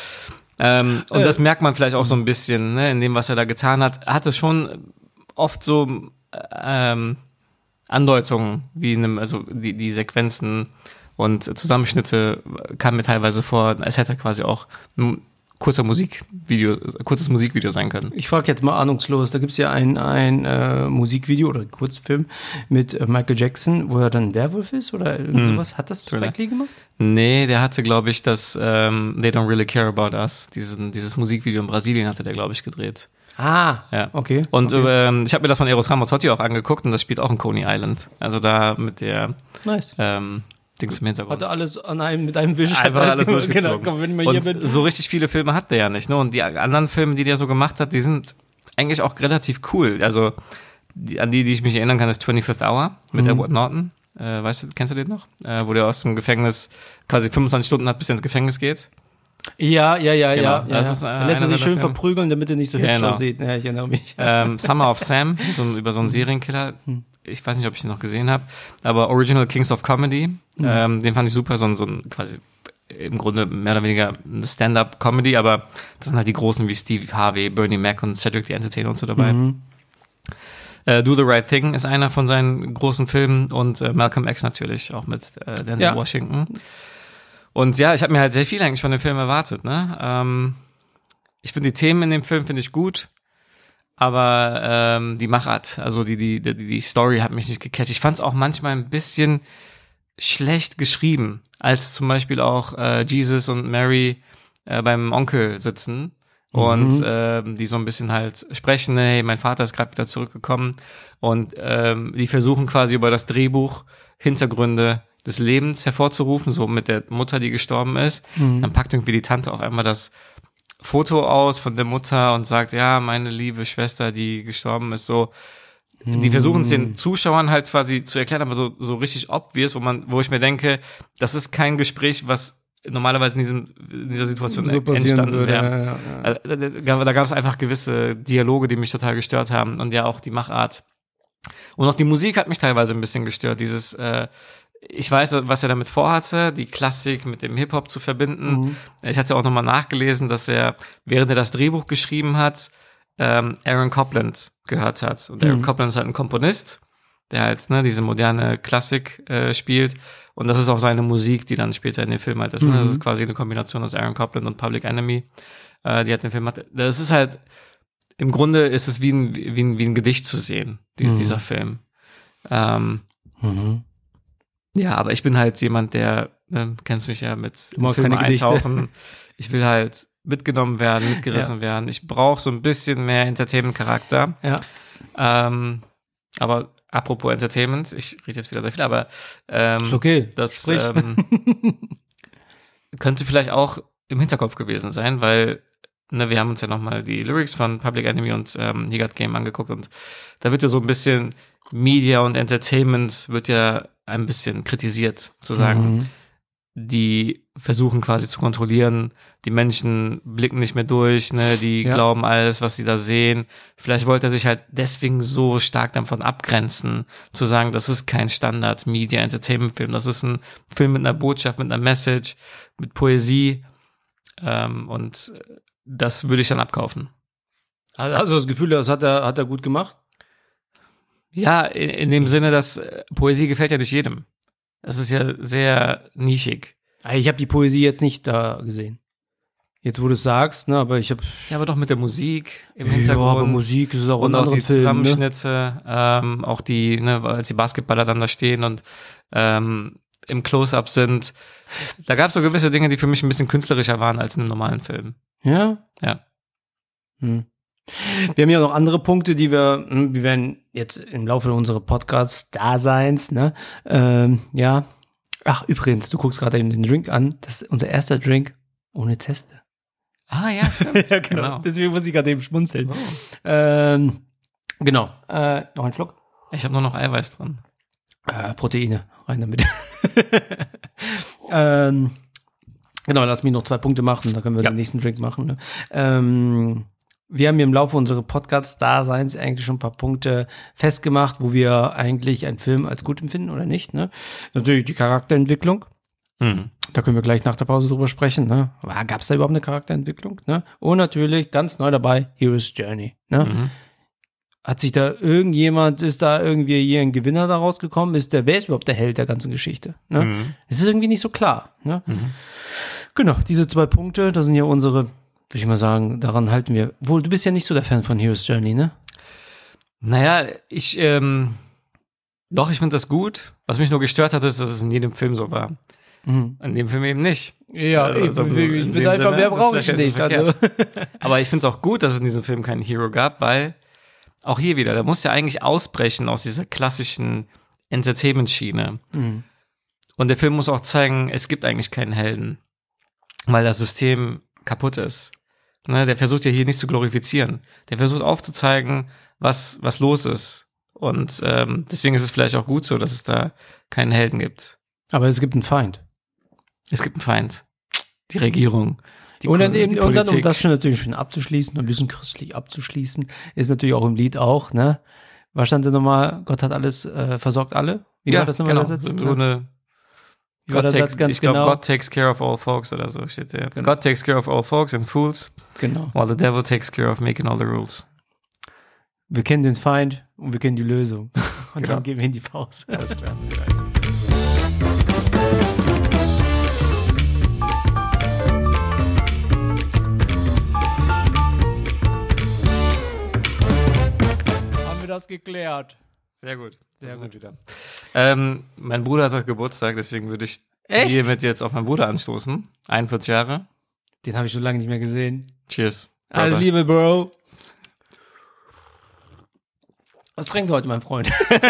Ähm, und äh, das merkt man vielleicht auch so ein bisschen, ne, in dem, was er da getan hat. Er hat es schon oft so ähm, Andeutungen, wie in einem, also die, die Sequenzen und Zusammenschnitte kamen mir teilweise vor, es hätte quasi auch ein kurzer Musikvideo, kurzes Musikvideo sein können. Ich frage jetzt mal ahnungslos, da gibt es ja ein, ein äh, Musikvideo oder Kurzfilm mit äh, Michael Jackson, wo er dann ein Werwolf ist oder irgend hm. sowas. Hat das Spike Lee gemacht? Nee, der hatte, glaube ich, das ähm, They Don't Really Care About Us, diesen, dieses Musikvideo in Brasilien hatte der, glaube ich, gedreht. Ah, ja. okay. Und okay. Ähm, ich habe mir das von Eros Ramazzotti auch angeguckt und das spielt auch in Coney Island. Also da mit der nice. ähm, Dings im Hintergrund. Hatte alles an einem, mit einem Wisch. Einfach alles durchgezogen. Genau, komm, wenn ich und hier bin. So richtig viele Filme hat der ja nicht. Ne? Und die anderen Filme, die der so gemacht hat, die sind eigentlich auch relativ cool. Also die, an die, die ich mich erinnern kann, ist twenty-fifth Hour mit mhm. Edward Norton. Äh, weißt du, kennst du den noch? Äh, wo der aus dem Gefängnis quasi fünfundzwanzig Stunden hat, bis er ins Gefängnis geht. Ja, ja, ja, genau. ja. Das ja. Ist, äh, er lässt er sich schön Filme. verprügeln, damit er nicht so hübsch ja, genau. aussieht. Ja, ich erinnere mich. Ähm, Summer of Sam, so, über so einen Serienkiller. Ich weiß nicht, ob ich den noch gesehen habe. Aber Original Kings of Comedy, mhm. ähm, den fand ich super. So ein, so ein quasi im Grunde mehr oder weniger eine Stand-up-Comedy, aber das sind halt die Großen wie Steve Harvey, Bernie Mac und Cedric the Entertainer und so dabei. Mhm. Äh, Do the Right Thing ist einer von seinen großen Filmen und äh, Malcolm X natürlich, auch mit äh, Denzel ja. Washington. Und ja, ich habe mir halt sehr viel eigentlich von dem Film erwartet. Ne? Ähm, ich finde die Themen in dem Film finde ich gut, aber ähm, die Machart, also die, die die die Story hat mich nicht gecatcht. Ich fand es auch manchmal ein bisschen schlecht geschrieben, als zum Beispiel auch äh, Jesus und Mary äh, beim Onkel sitzen und mhm. äh, die so ein bisschen halt sprechen, hey, mein Vater ist gerade wieder zurückgekommen und ähm, die versuchen quasi über das Drehbuch Hintergründe des Lebens hervorzurufen, so mit der Mutter, die gestorben ist. Mhm. Dann packt irgendwie die Tante auf einmal das Foto aus von der Mutter und sagt, ja, meine liebe Schwester, die gestorben ist, so. Mhm. Die versuchen es den Zuschauern halt quasi zu erklären, aber so, so richtig obvious, wo man, wo ich mir denke, das ist kein Gespräch, was normalerweise in, diesem, in dieser Situation so entstanden würde, wäre. Ja, ja, ja. Da, da gab es einfach gewisse Dialoge, die mich total gestört haben und ja auch die Machart. Und auch die Musik hat mich teilweise ein bisschen gestört, dieses, äh, ich weiß, was er damit vorhatte, die Klassik mit dem Hip-Hop zu verbinden. Mhm. Ich hatte auch nochmal nachgelesen, dass er, während er das Drehbuch geschrieben hat, ähm, Aaron Copland gehört hat. Und Aaron mhm. Copland ist halt ein Komponist, der halt ne, diese moderne Klassik äh, spielt. Und das ist auch seine Musik, die dann später in dem Film halt ist. Mhm. Ne? Das ist quasi eine Kombination aus Aaron Copland und Public Enemy. Äh, die hat den Film, das ist halt, im Grunde ist es wie ein, wie ein, wie ein Gedicht zu sehen, die, mhm. dieser Film. Ähm, mhm. Ja, aber ich bin halt jemand, der, ne, kennst mich ja mit Filme eintauchen. Ich will halt mitgenommen werden, mitgerissen ja. werden. Ich brauche so ein bisschen mehr Entertainment-Charakter. Ja. Ähm, aber apropos Entertainment, ich rede jetzt wieder sehr viel, aber ähm, ist okay. das ähm, könnte vielleicht auch im Hinterkopf gewesen sein, weil ne, wir haben uns ja nochmal die Lyrics von Public Enemy und ähm, He Got Game angeguckt und da wird ja so ein bisschen Media und Entertainment wird ja ein bisschen kritisiert, zu sagen, mhm. die versuchen quasi zu kontrollieren, die Menschen blicken nicht mehr durch, ne, die ja. glauben alles, was sie da sehen. Vielleicht wollte er sich halt deswegen so stark davon abgrenzen, zu sagen, das ist kein Standard-Media-Entertainment-Film, das ist ein Film mit einer Botschaft, mit einer Message, mit Poesie ähm, und das würde ich dann abkaufen. Hast du das Gefühl, das hat er, hat er gut gemacht? Ja, in, in dem Sinne, dass Poesie gefällt ja nicht jedem. Das ist ja sehr nischig. Ich habe die Poesie jetzt nicht da gesehen. Jetzt, wo du es sagst, ne, aber ich habe... Ja, aber doch mit der Musik im Hintergrund. Ja, aber Musik ist auch und in auch anderen die Filmen, Zusammenschnitte, ne? ähm, auch die, ne, als die Basketballer dann da stehen und ähm, im Close-Up sind. Da gab es so gewisse Dinge, die für mich ein bisschen künstlerischer waren als in einem normalen Film. Ja? Ja. Hm. Wir haben ja noch andere Punkte, die wir, wir werden jetzt im Laufe unseres Podcasts-Daseins, ne, ähm, ja. Ach, übrigens, du guckst gerade eben den Drink an. Das ist unser erster Drink ohne Teste. Ah, ja, stimmt. Ja, genau. genau. Deswegen muss ich gerade eben schmunzeln. Oh. Ähm, genau. Äh, noch ein Schluck? Ich habe nur noch Eiweiß drin. Äh, Proteine, rein damit. ähm, genau, lass mich noch zwei Punkte machen, dann können wir ja. den nächsten Drink machen. Ne? Ähm, wir haben hier im Laufe unseres Podcasts-Daseins eigentlich schon ein paar Punkte festgemacht, wo wir eigentlich einen Film als gut empfinden oder nicht. Ne? Natürlich die Charakterentwicklung. Mhm. Da können wir gleich nach der Pause drüber sprechen. Ne? Gab es da überhaupt eine Charakterentwicklung? Ne? Und natürlich ganz neu dabei, Hero's Journey. Ne? Mhm. Hat sich da irgendjemand, ist da irgendwie hier ein Gewinner daraus gekommen? Ist der, wer ist überhaupt der Held der ganzen Geschichte? Ne? Mhm. Es ist irgendwie nicht so klar. Ne? Mhm. Genau, diese zwei Punkte, das sind ja unsere, würde ich mal sagen, daran halten wir. Wohl, du bist ja nicht so der Fan von Hero's Journey, ne? Naja, ich, ähm, doch, ich finde das gut. Was mich nur gestört hat, ist, dass es in jedem Film so war. Mhm. In dem Film eben nicht. Ja, also, ich, ich, ich bin einfach, mehr brauche ich nicht. Also. Aber ich finde es auch gut, dass es in diesem Film keinen Hero gab, weil auch hier wieder, der muss ja eigentlich ausbrechen aus dieser klassischen Entertainment-Schiene. Mhm. Und der Film muss auch zeigen, es gibt eigentlich keinen Helden, weil das System kaputt ist. Ne, der versucht ja hier nicht zu glorifizieren. Der versucht aufzuzeigen, was was los ist. Und ähm, deswegen ist es vielleicht auch gut so, dass es da keinen Helden gibt. Aber es gibt einen Feind. Es gibt einen Feind. Die Regierung. Die und dann eben, und dann, um das schon natürlich schön abzuschließen, ein bisschen christlich abzuschließen, ist natürlich auch im Lied auch, ne? Was stand denn nochmal? Gott hat alles, äh, versorgt alle? Wie ja, war das nochmal genau. der Satz? So eine, Wie war der Satz ganz ich glaube, genau? God takes care of all folks oder so steht der. Genau. God takes care of all folks and fools. Genau. While the devil takes care of making all the rules. Wir kennen den Feind und wir kennen die Lösung. Und genau. Dann gehen wir in die Pause. Alles klar. Das geklärt. Sehr gut. Sehr gut. Wieder. Ähm, mein Bruder hat heute Geburtstag, deswegen würde ich Echt? hiermit jetzt auf meinen Bruder anstoßen. einundvierzig Jahre. Den habe ich schon lange nicht mehr gesehen. Cheers. Alles Liebe, Bro. Was trinkt du heute, mein Freund?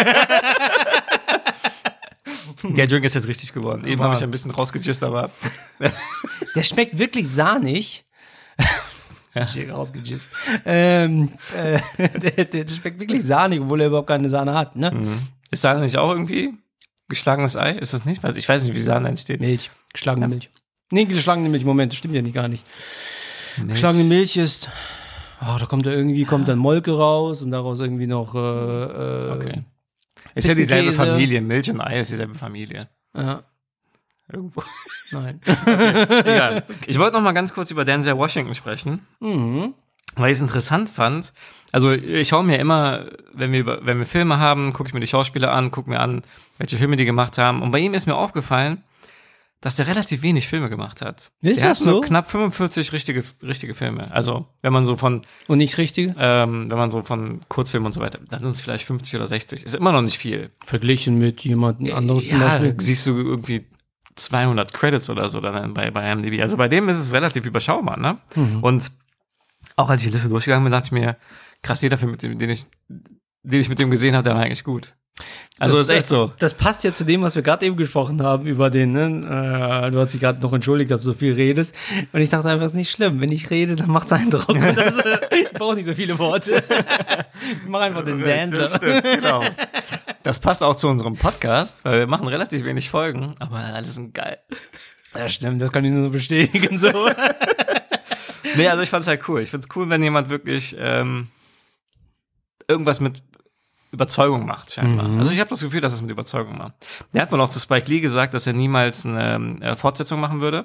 Der Drink ist jetzt richtig geworden. Eben habe ich ein bisschen rausgejist, aber der schmeckt wirklich sahnig. Ja. Rausgejist. Ähm, äh, der, der schmeckt wirklich sahnig, obwohl er überhaupt keine Sahne hat, ne? Mhm. Ist Sahne nicht auch irgendwie geschlagenes Ei? Ist das nicht? Ich weiß nicht, wie Sahne entsteht. Milch. Geschlagene ja. Milch. Nee, geschlagene Milch. Moment, das stimmt ja nicht gar nicht. Milch. Geschlagene Milch ist, oh, da kommt da irgendwie, kommt dann Molke raus und daraus irgendwie noch, äh, okay. Ist ja dieselbe Familie. Milch und Ei ist dieselbe Familie. Ja. Irgendwo. Nein. Okay, egal. Ich wollte noch mal ganz kurz über Denzel Washington sprechen, mhm. weil ich es interessant fand. Also ich schaue mir immer, wenn wir über, wenn wir Filme haben, gucke ich mir die Schauspieler an, gucke mir an, welche Filme die gemacht haben. Und bei ihm ist mir aufgefallen, dass der relativ wenig Filme gemacht hat. Ist der das hat so? Nur knapp fünfundvierzig richtige richtige Filme. Also wenn man so von und nicht richtige, ähm, wenn man so von Kurzfilmen und so weiter, dann sind es vielleicht fünfzig oder sechzig. Ist immer noch nicht viel. Verglichen mit jemandem anderes ja, zum Beispiel. Siehst du irgendwie zweihundert Credits oder so dann bei, bei I M D B. Also bei dem ist es relativ überschaubar, ne? Mhm. Und auch als ich die Liste durchgegangen bin, dachte ich mir, krass, jeder Film, mit dem, den ich, den ich mit dem gesehen habe, der war eigentlich gut. Also das ist echt so. Das passt ja zu dem, was wir gerade eben gesprochen haben über den, ne? Äh, du hast dich gerade noch entschuldigt, dass du so viel redest. Und ich dachte einfach, es ist nicht schlimm. Wenn ich rede, dann macht's Eindruck. Und das, äh, ich brauche nicht so viele Worte. Ich mache einfach den Dancer. Das stimmt, genau. Das passt auch zu unserem Podcast, weil wir machen relativ wenig Folgen, aber alles sind geil. Ja, stimmt, das kann ich nur bestätigen, so. Nee, also ich fand's halt cool. Ich find's cool, wenn jemand wirklich ähm, irgendwas mit Überzeugung macht, scheinbar. Mhm. Also ich habe das Gefühl, dass es mit Überzeugung macht. Der hat wohl auch zu Spike Lee gesagt, dass er niemals eine äh, Fortsetzung machen würde.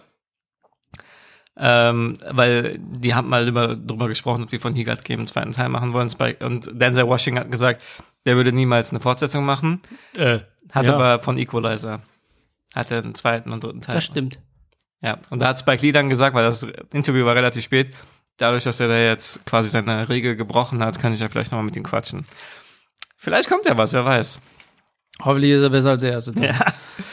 Ähm, weil die haben mal über, drüber gesprochen, ob die von He Got Game einen zweiten Teil machen wollen. Spike, und Denzel Washington hat gesagt, der würde niemals eine Fortsetzung machen. Äh, hat ja. aber von Equalizer hat er einen zweiten und dritten Teil. Das stimmt. Ja, und da hat Spike Lee dann gesagt, weil das Interview war relativ spät, dadurch, dass er da jetzt quasi seine Regel gebrochen hat, kann ich ja vielleicht nochmal mit ihm quatschen. Vielleicht kommt ja was, wer weiß. Hoffentlich ist er besser als der erste Teil. Ja.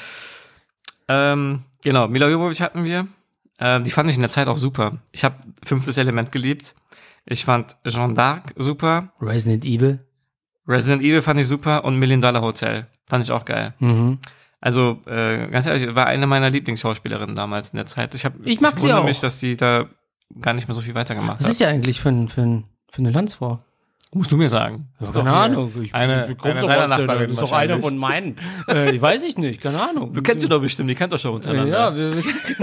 ähm, genau, Mila Jovovich hatten wir. Ähm, die fand ich in der Zeit auch super. Ich habe Fünftes Element geliebt. Ich fand Jeanne d'Arc super. Resident Evil. Resident Evil fand ich super und Million Dollar Hotel fand ich auch geil. Mhm. Also, äh, ganz ehrlich, war eine meiner Lieblingsschauspielerinnen damals in der Zeit. Ich, hab, ich mag ich sie auch. mich, dass sie da gar nicht mehr so viel weitergemacht hat. Was ist ja eigentlich für, ein, für, ein, für eine Landsfrau? Musst du mir sagen. Ja, keine Ahnung. Ich, eine ich, eine deiner Nachbarin. Das ist doch einer von meinen. äh, ich weiß ich nicht, keine Ahnung. Du kennst sie doch bestimmt, die kennt doch schon untereinander. Ja, wir, wir,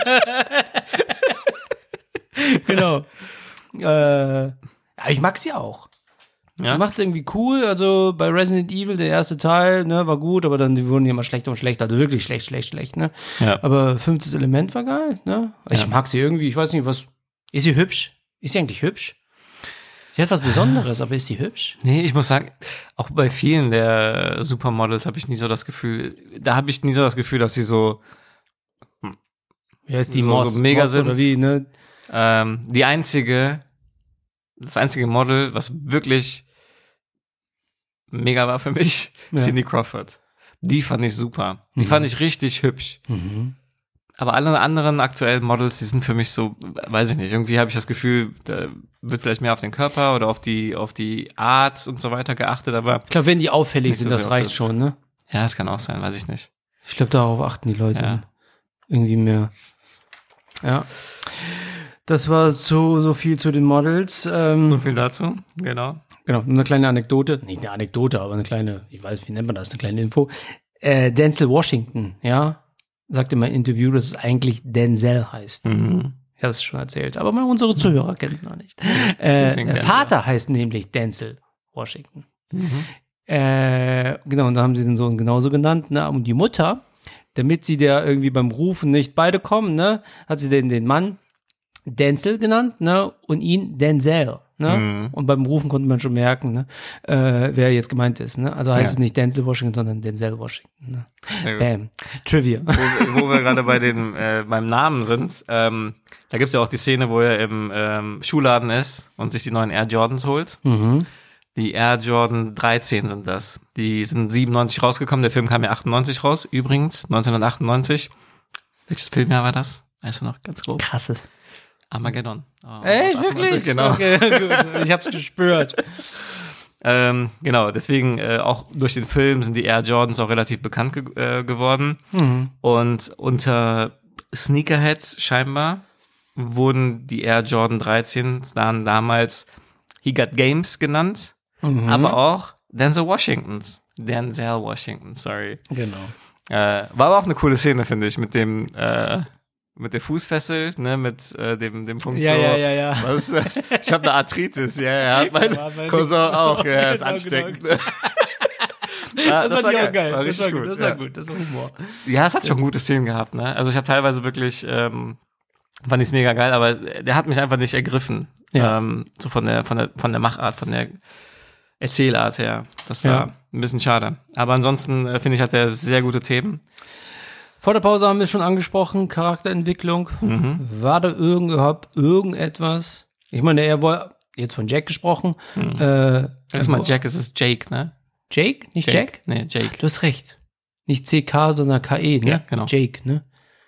genau. genau. Äh, ja, ich mag sie auch. Ja? Die macht irgendwie cool, also bei Resident Evil, der erste Teil, ne, war gut, aber dann, die wurden ja immer schlechter und schlechter, also wirklich schlecht, schlecht, schlecht, ne. Ja. Aber Fünftes Element war geil, ne. Ich ja. mag sie irgendwie, ich weiß nicht, was, ist sie hübsch? Ist sie eigentlich hübsch? Sie hat was Besonderes, aber ist sie hübsch? Nee, ich muss sagen, auch bei vielen der Supermodels habe ich nie so das Gefühl, da habe ich nie so das Gefühl, dass sie so, ja, ist die so, Moss, so mega Moss sind. Oder wie, ne? Ähm, die einzige, das einzige Model, was wirklich mega war für mich, ja. Cindy Crawford. Die fand ich super. Die mhm. fand ich richtig hübsch. Mhm. Aber alle anderen aktuellen Models, die sind für mich so, weiß ich nicht, irgendwie habe ich das Gefühl, da wird vielleicht mehr auf den Körper oder auf die auf die Art und so weiter geachtet, aber ich glaube, wenn die auffällig sind, das reicht das, schon, ne? Ja, das kann auch sein, weiß ich nicht. Ich glaube, darauf achten die Leute ja. irgendwie mehr. Ja. Das war so so viel zu den Models. Ähm, so viel dazu, genau. Genau, eine kleine Anekdote. Nicht eine Anekdote, aber eine kleine, ich weiß, wie nennt man das, eine kleine Info. Äh, Denzel Washington, ja, sagte in meinem Interview, dass es eigentlich Denzel heißt. Mhm. Ich habe es schon erzählt, aber mal unsere Zuhörer kennen es noch nicht. Äh, Vater heißt nämlich Denzel Washington. Mhm. Äh, genau, und da haben sie den Sohn genauso genannt. Ne? Und die Mutter, damit sie der irgendwie beim Rufen nicht beide kommen, ne, hat sie den, den Mann Denzel genannt, ne, und ihn Denzel. Ne? Mhm. Und beim Rufen konnte man schon merken, ne, äh, wer jetzt gemeint ist. Ne? Also heißt ja. es nicht Denzel Washington, sondern Denzel Washington. Ne? Bam. Trivia. Wo, wo wir gerade bei den äh, beim Namen sind, ähm, da gibt's ja auch die Szene, wo er im ähm, Schuhladen ist und sich die neuen Air Jordans holt. Mhm. Die Air Jordan dreizehn sind das. Die sind siebenundneunzig rausgekommen. Der Film kam ja achtundneunzig raus. Übrigens, neunzehnhundertachtundneunzig. Welches Filmjahr war das? Weißt du noch ganz grob? Krasses. Armageddon. Oh, Ey, wirklich? Genau. Okay, gut. Ich hab's gespürt. ähm, genau, deswegen äh, auch durch den Film sind die Air Jordans auch relativ bekannt ge- äh, geworden. Mhm. Und unter Sneakerheads scheinbar wurden die Air Jordan dreizehn dann damals He Got Games genannt, mhm. aber auch Denzel Washingtons. Denzel Washington, sorry. Genau. Äh, war aber auch eine coole Szene, finde ich, mit dem äh, mit der Fußfessel, ne, mit äh, dem dem Punkt ja, so. Ja, ja, ja. Was ist das? Ich habe eine Arthritis, ja, ja. Mein ja, Cousin auch, ja, ist genau, ansteckend. Genau. ja, das, das war geil. geil. War das war gut, gut, das ja. war gut, das war Humor. Ja, es hat schon gute Szenen gehabt, ne? Also ich habe teilweise wirklich, ähm, fand ich es mega geil, aber der hat mich einfach nicht ergriffen. Ja. Ähm, so von der, von der, von der Machart, von der Erzählart her. Das war ja. ein bisschen schade. Aber ansonsten äh, finde ich, hat er sehr gute Themen. Vor der Pause haben wir schon angesprochen, Charakterentwicklung. Mhm. War da irgend, überhaupt irgendetwas? Ich meine, er war jetzt von Jack gesprochen. Mhm. Äh, Erstmal Jack, es ist Jake, ne? Jake? Nicht Jack? Jack? Nee, Jake. Du hast recht. Nicht C K, sondern K E, ne? Ja, genau. Jake, ne?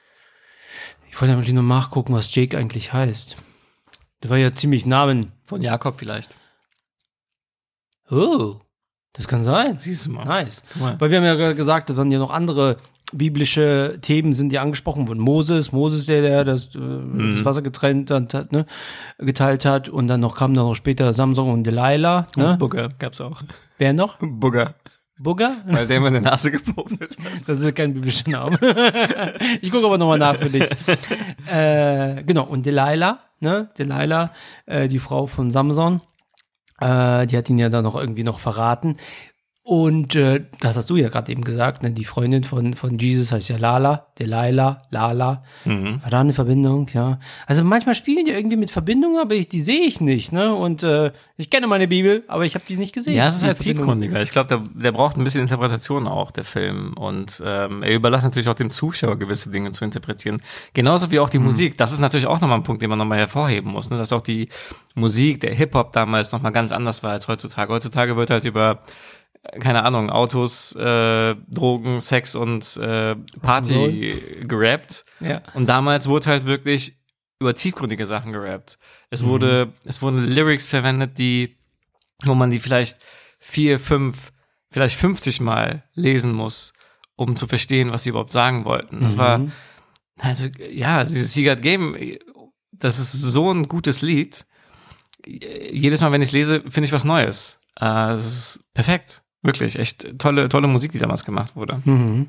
Ich wollte eigentlich nur nachgucken, was Jake eigentlich heißt. Das war ja ziemlich Namen. Von Jakob vielleicht. Oh. Das kann sein. Siehst du mal. Nice. Mal. Weil wir haben ja gesagt, da waren ja noch andere biblische Themen sind ja angesprochen von Moses. Moses, der, der das, mhm. das Wasser getrennt hat, ne, geteilt hat. Und dann noch kamen dann noch später Samson und Delilah. Ne? Bugger gab's auch. Wer noch? Bugger. Bugger? Weil der immer in der Nase gepumpt hat. Das ist kein biblischer Name. Ich gucke aber nochmal nach für dich. äh, genau, und Delilah, ne? Delilah, äh, die Frau von Samson, äh, die hat ihn ja dann noch irgendwie noch verraten. Und äh, das hast du ja gerade eben gesagt, ne? Die Freundin von von Jesus heißt ja Lala, Delilah, Lala. Mhm. War da eine Verbindung, ja. Also manchmal spielen die irgendwie mit Verbindungen, aber ich, die sehe ich nicht, ne? Und äh, ich kenne meine Bibel, aber ich habe die nicht gesehen. Ja, es ist halt tiefgründiger. Ich glaube, der, der braucht ein bisschen Interpretation auch, der Film. Und ähm, er überlässt natürlich auch dem Zuschauer gewisse Dinge zu interpretieren. Genauso wie auch die mhm. Musik. Das ist natürlich auch nochmal ein Punkt, den man nochmal hervorheben muss, ne? Dass auch die Musik, der Hip-Hop damals nochmal ganz anders war als heutzutage. Heutzutage wird halt über keine Ahnung, Autos, äh, Drogen, Sex und äh, Party gerappt. Ja. Und damals wurde halt wirklich über tiefgründige Sachen gerappt. Es wurde, mhm. es wurden Lyrics verwendet, die, wo man die vielleicht vier, fünf, vielleicht fünfzig Mal lesen muss, um zu verstehen, was sie überhaupt sagen wollten. Das mhm. war, also, ja, dieses He Got Game, das ist so ein gutes Lied. Jedes Mal, wenn ich es lese, finde ich was Neues. Äh, das ist perfekt. Wirklich, echt tolle, tolle Musik, die damals gemacht wurde. Mhm.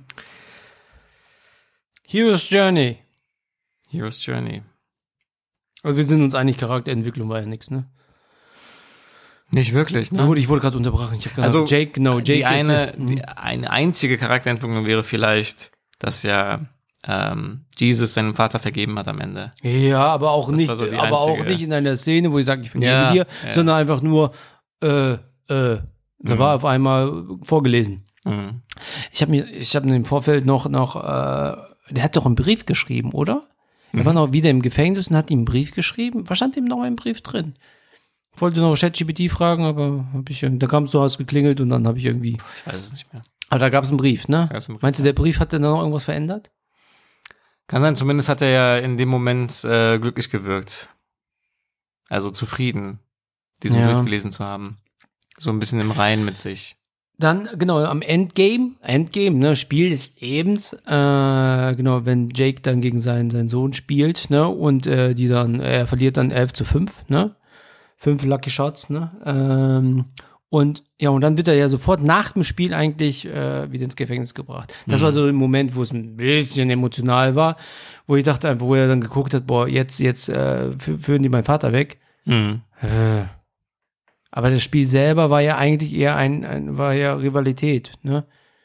Hero's Journey. Hero's Journey. Also wir sind uns einig, Charakterentwicklung war ja nichts, ne? Nicht wirklich, ne? Ich wurde gerade unterbrochen. Ich hab gesagt, also Jake, genau, Jake die eine, ist ja, die, eine einzige Charakterentwicklung wäre vielleicht, dass ja ähm, Jesus seinem Vater vergeben hat am Ende. Ja, aber auch das nicht, so aber auch nicht in einer Szene, wo ich sage, ich vergebe ja, dir, ja. sondern einfach nur, äh, äh, da mhm. war auf einmal vorgelesen. Mhm. Ich habe mir, ich habe im Vorfeld noch, noch, äh, der hat doch einen Brief geschrieben, oder? Mhm. Er war noch wieder im Gefängnis und hat ihm einen Brief geschrieben. Was stand ihm noch im Brief drin? Ich wollte noch ChatGPT fragen, aber hab ich, da kamst du, hast geklingelt und dann habe ich irgendwie. Ich weiß es nicht mehr. Aber da gab es einen Brief, ne? Brief, Meinst du, der Brief hat dann noch irgendwas verändert? Kann sein, zumindest hat er ja in dem Moment äh, glücklich gewirkt. Also zufrieden, diesen ja. Brief gelesen zu haben. So ein bisschen im Reinen mit sich. Dann, genau, am Endgame, Endgame, ne, Spiel des Lebens, äh, genau, wenn Jake dann gegen seinen, seinen Sohn spielt, ne, und äh, die dann, er verliert dann elf zu fünf, ne, fünf Lucky Shots, ne, ähm, und ja, und dann wird er ja sofort nach dem Spiel eigentlich äh, wieder ins Gefängnis gebracht. Das mhm. war so ein Moment, wo es ein bisschen emotional war, wo ich dachte, wo er dann geguckt hat, boah, jetzt, jetzt äh, führen die meinen Vater weg. Mhm. Äh, Aber das Spiel selber war ja eigentlich eher ein, ein war ja Rivalität, ne?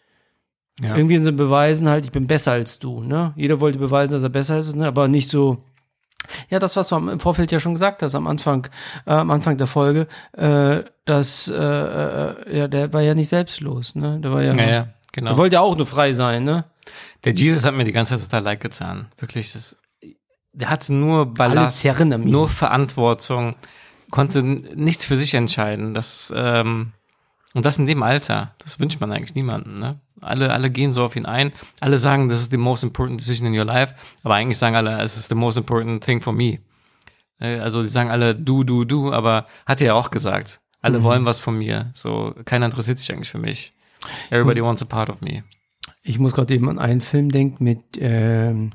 Ja. Irgendwie so beweisen halt, ich bin besser als du, ne? Jeder wollte beweisen, dass er besser ist, ne? Aber nicht so, ja, das, was du im Vorfeld ja schon gesagt hast, am Anfang, äh, am Anfang der Folge, äh, dass, äh, äh, ja, der war ja nicht selbstlos, ne? Der war ja, ja, ja, genau. Der wollte ja auch nur frei sein, ne? Der Jesus hat mir die ganze Zeit total leid getan. Wirklich, das, der hatte nur Ballast, nur Verantwortung, konnte nichts für sich entscheiden. Das, ähm, und das in dem Alter, das wünscht man eigentlich niemandem, ne? Alle, alle gehen so auf ihn ein. Alle sagen, das ist the most important decision in your life. Aber eigentlich sagen alle, es ist the most important thing for me. Also, die sagen alle, du, du, du. Aber hat er ja auch gesagt. Alle mhm. wollen was von mir. So, keiner interessiert sich eigentlich für mich. Everybody mhm. wants a part of me. Ich muss gerade eben an einen Film denken mit ähm,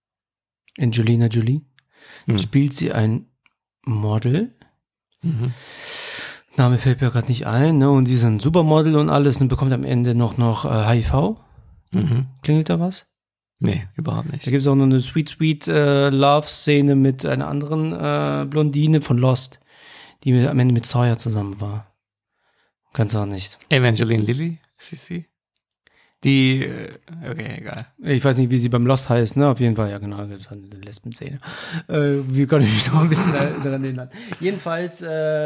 Angelina Jolie. Mhm. Spielt sie ein Model? Mhm. Name fällt mir gerade nicht ein, ne? Und sie ist ein Supermodel und alles und bekommt am Ende noch noch äh, H I V. Mhm. Klingelt da was? Nee, überhaupt nicht. Da gibt es auch noch eine Sweet Sweet äh, Love-Szene mit einer anderen äh, Blondine von Lost, die mit, am Ende mit Sawyer zusammen war. Kannst du auch nicht. Evangeline Lilly, ist sie sie? Die, okay, egal. Ich weiß nicht, wie sie beim Lost heißt, ne? Auf jeden Fall, ja genau, das ist eine Lesben-Szene. Äh, wie kann ich mich noch ein bisschen daran erinnern? Jedenfalls äh,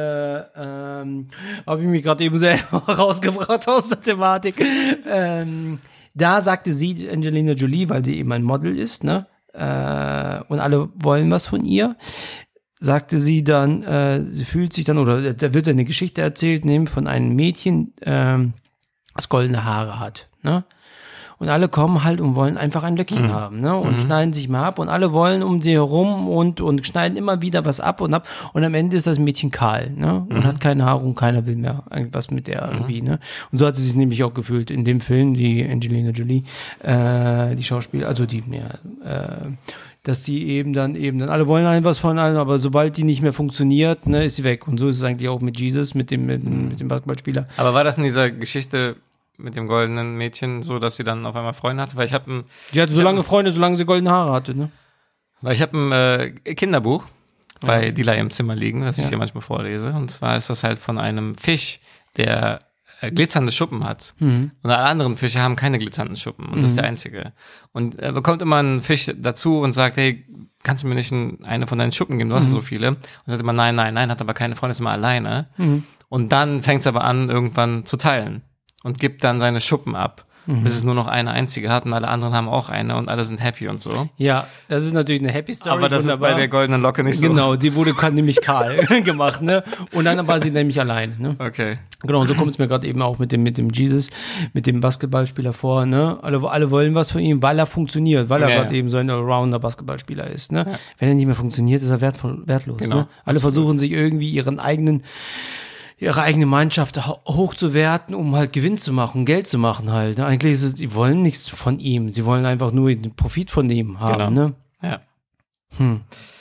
ähm, habe ich mich gerade eben selber rausgebracht aus der Thematik. Ähm, da sagte sie, Angelina Jolie, weil sie eben ein Model ist, ne? Äh, und alle wollen was von ihr, sagte sie dann, äh, sie fühlt sich dann, oder da wird eine Geschichte erzählt, nämlich von einem Mädchen, ähm, das goldene Haare hat, ne? und alle kommen halt und wollen einfach ein Löckchen mhm. haben, ne? Und mhm. schneiden sich mal ab und alle wollen um sie herum und, und schneiden immer wieder was ab und ab und am Ende ist das Mädchen kahl, ne? Und mhm. hat keine Haare und keiner will mehr irgendwas mit der irgendwie, ne? Und so hat sie sich nämlich auch gefühlt in dem Film, die Angelina Jolie, äh, die Schauspieler, also die, ja, äh, dass die eben dann eben dann alle wollen was von allen, aber sobald die nicht mehr funktioniert, ne, ist sie weg. Und so ist es eigentlich auch mit Jesus, mit dem mit, mit dem Basketballspieler. Aber war das in dieser Geschichte mit dem goldenen Mädchen so, dass sie dann auf einmal Freunde hatte? Weil ich habe Sie hatte so lange Freunde, solange sie goldene Haare hatte, ne? Weil ich habe ein äh, Kinderbuch bei ja. Dila im Zimmer liegen, das ja. ich hier manchmal vorlese. Und zwar ist das halt von einem Fisch, der äh, glitzernde Schuppen hat. Mhm. Und alle anderen Fische haben keine glitzernden Schuppen. Und mhm. das ist der einzige. Und er bekommt immer einen Fisch dazu und sagt, hey, kannst du mir nicht ein, eine von deinen Schuppen geben? Du hast mhm. so viele. Und sagt immer, nein, nein, nein, hat aber keine Freunde, ist immer alleine. Mhm. Und dann fängt es aber an, irgendwann zu teilen. Und gibt dann seine Schuppen ab. Mhm. Bis es nur noch eine einzige hat und alle anderen haben auch eine und alle sind happy und so. Ja, das ist natürlich eine Happy Story. Aber das wunderbar. Ist bei der goldenen Locke nicht so. Genau, die wurde nämlich kahl gemacht, ne? Und dann war sie nämlich allein, ne? Okay. Genau, und so kommt es mir gerade eben auch mit dem mit dem Jesus, mit dem Basketballspieler vor, ne? Alle, alle wollen was von ihm, weil er funktioniert, weil er ja, gerade ja. eben so ein Allrounder Basketballspieler ist, ne? Ja. Wenn er nicht mehr funktioniert, ist er wertvoll, wertlos, genau. ne? Alle Absolut. Versuchen sich irgendwie ihren eigenen ihre eigene Mannschaft hochzuwerten, um halt Gewinn zu machen, Geld zu machen halt. Ne? Eigentlich ist es, die wollen nichts von ihm. Sie wollen einfach nur den Profit von ihm haben. Genau. Ne? Ja. Hm.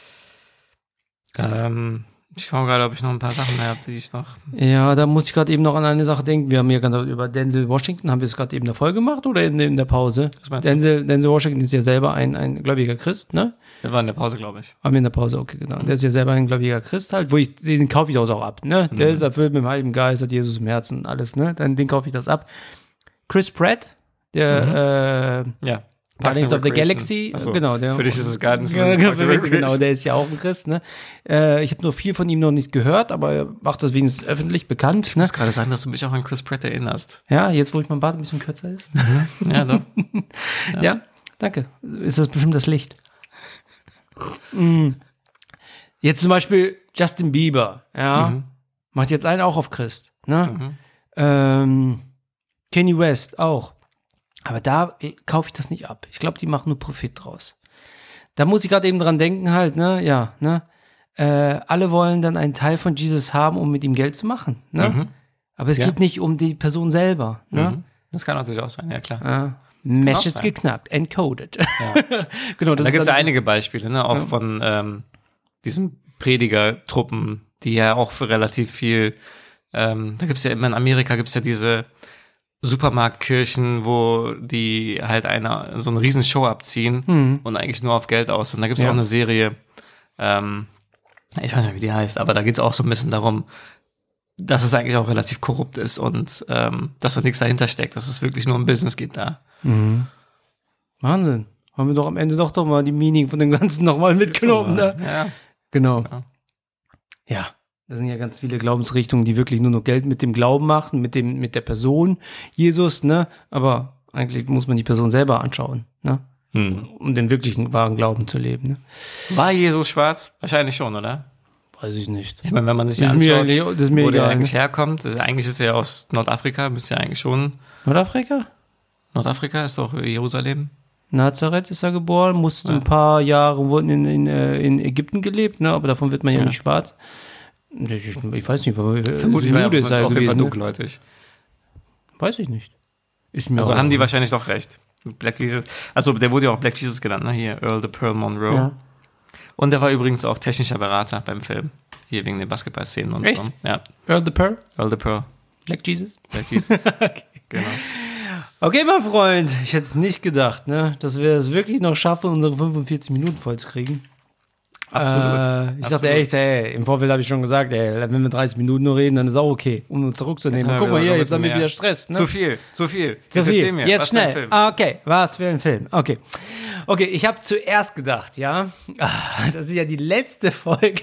Ähm, ich schaue gerade, ob ich noch ein paar Sachen habe, die ich noch... Ja, da muss ich gerade eben noch an eine Sache denken. Wir haben ja gerade über Denzel Washington, haben wir es gerade eben in der Folge gemacht oder in, in der Pause? Denzel, Denzel Washington ist ja selber ein, ein gläubiger Christ, ne? Der war in der Pause, glaube ich. Haben wir in der Pause, okay, genau. Mhm. Der ist ja selber ein gläubiger Christ halt, wo ich, den kaufe ich auch ab, ne? Der mhm. ist erfüllt mit dem Heiligen Geist, hat Jesus im Herzen und alles, ne? Dann den kaufe ich das ab. Chris Pratt, der, mhm. äh, ja. Guardians of the Galaxy, so, genau. Der, für dich ist es Guardians of the Galaxy. Genau, der ist ja auch ein Christ, ne? Äh, ich habe nur viel von ihm noch nicht gehört, aber er macht das wenigstens öffentlich bekannt. Ich ne? muss gerade sagen, dass du mich auch an Chris Pratt erinnerst. Ja, jetzt wo ich mein Bart ein bisschen kürzer ist. Mhm. Ja, doch. Ja. ja, danke. Ist das bestimmt das Licht. Jetzt zum Beispiel Justin Bieber, ja, mhm. macht jetzt einen auch auf Christ, ne? Mhm. Ähm, Kanye West auch. Aber da kaufe ich das nicht ab. Ich glaube, die machen nur Profit draus. Da muss ich gerade eben dran denken halt, ne, ja, ne, äh, alle wollen dann einen Teil von Jesus haben, um mit ihm Geld zu machen, ne? Mhm. Aber es ja. geht nicht um die Person selber, ne? Mhm. Das kann natürlich auch sein, ja klar. Ja. Message geknackt, encoded. Ja. Genau, das da gibt es ja einige Beispiele, ne, auch ja. von ähm, diesen Predigertruppen, die ja auch für relativ viel, ähm, da gibt es ja immer in Amerika gibt es ja diese Supermarktkirchen, wo die halt eine so eine riesen Show abziehen hm. und eigentlich nur auf Geld aus sind. Da gibt es ja. auch eine Serie, ähm, ich weiß nicht mehr, wie die heißt, aber da geht es auch so ein bisschen darum, dass es eigentlich auch relativ korrupt ist und ähm, dass da nichts dahinter steckt, dass es wirklich nur um Business geht da. Mhm. Wahnsinn. Haben wir doch am Ende doch doch mal die Meaning von dem Ganzen nochmal mitgenommen, ne? Ja. Genau. Ja. ja. Das sind ja ganz viele Glaubensrichtungen, die wirklich nur noch Geld mit dem Glauben machen, mit dem, mit der Person Jesus, ne? Aber eigentlich muss man die Person selber anschauen, ne? Hm. Um den wirklichen wahren Glauben zu leben, ne? War Jesus schwarz? Wahrscheinlich schon, oder? Weiß ich nicht. Ich meine, wenn man sich das anschaut, mir, das mir wo egal, der eigentlich ne? herkommt, ist, eigentlich ist er aus Nordafrika, müsste ja eigentlich schon. Nordafrika? Nordafrika ist doch Jerusalem. Nazareth ist er geboren, musste ja. ein paar Jahre wurden in, in, in Ägypten gelebt, ne? Aber davon wird man ja, ja. nicht schwarz. Ich, ich weiß nicht, vermutlich war er ist er auch gewesen, dunkelhäutig. Weiß ich nicht. Ist mir also haben die wahrscheinlich doch recht. Black Jesus, also der wurde ja auch Black Jesus genannt, ne? Hier, Earl de Pearl Monroe. Ja. Und der war übrigens auch technischer Berater beim Film. Hier wegen den Basketball-Szenen und Echt? so. Ja. Earl de Pearl? Earl de Pearl. Black Jesus? Black Jesus. Okay. Genau. Okay, mein Freund, ich hätte es nicht gedacht, ne, dass wir es wirklich noch schaffen, unsere fünfundvierzig Minuten voll zu kriegen. Absolut. Äh, ich Absolut. dachte echt, ey, im Vorfeld habe ich schon gesagt, ey, wenn wir dreißig Minuten nur reden, dann ist auch okay, um uns zurückzunehmen. Guck mal hier, jetzt haben wir wieder Stress. Ne? Zu viel, zu viel. Zu jetzt viel. Mir, jetzt schnell. Ah, okay, was für ein Film. Okay, okay, ich habe zuerst gedacht, ja, das ist ja die letzte Folge,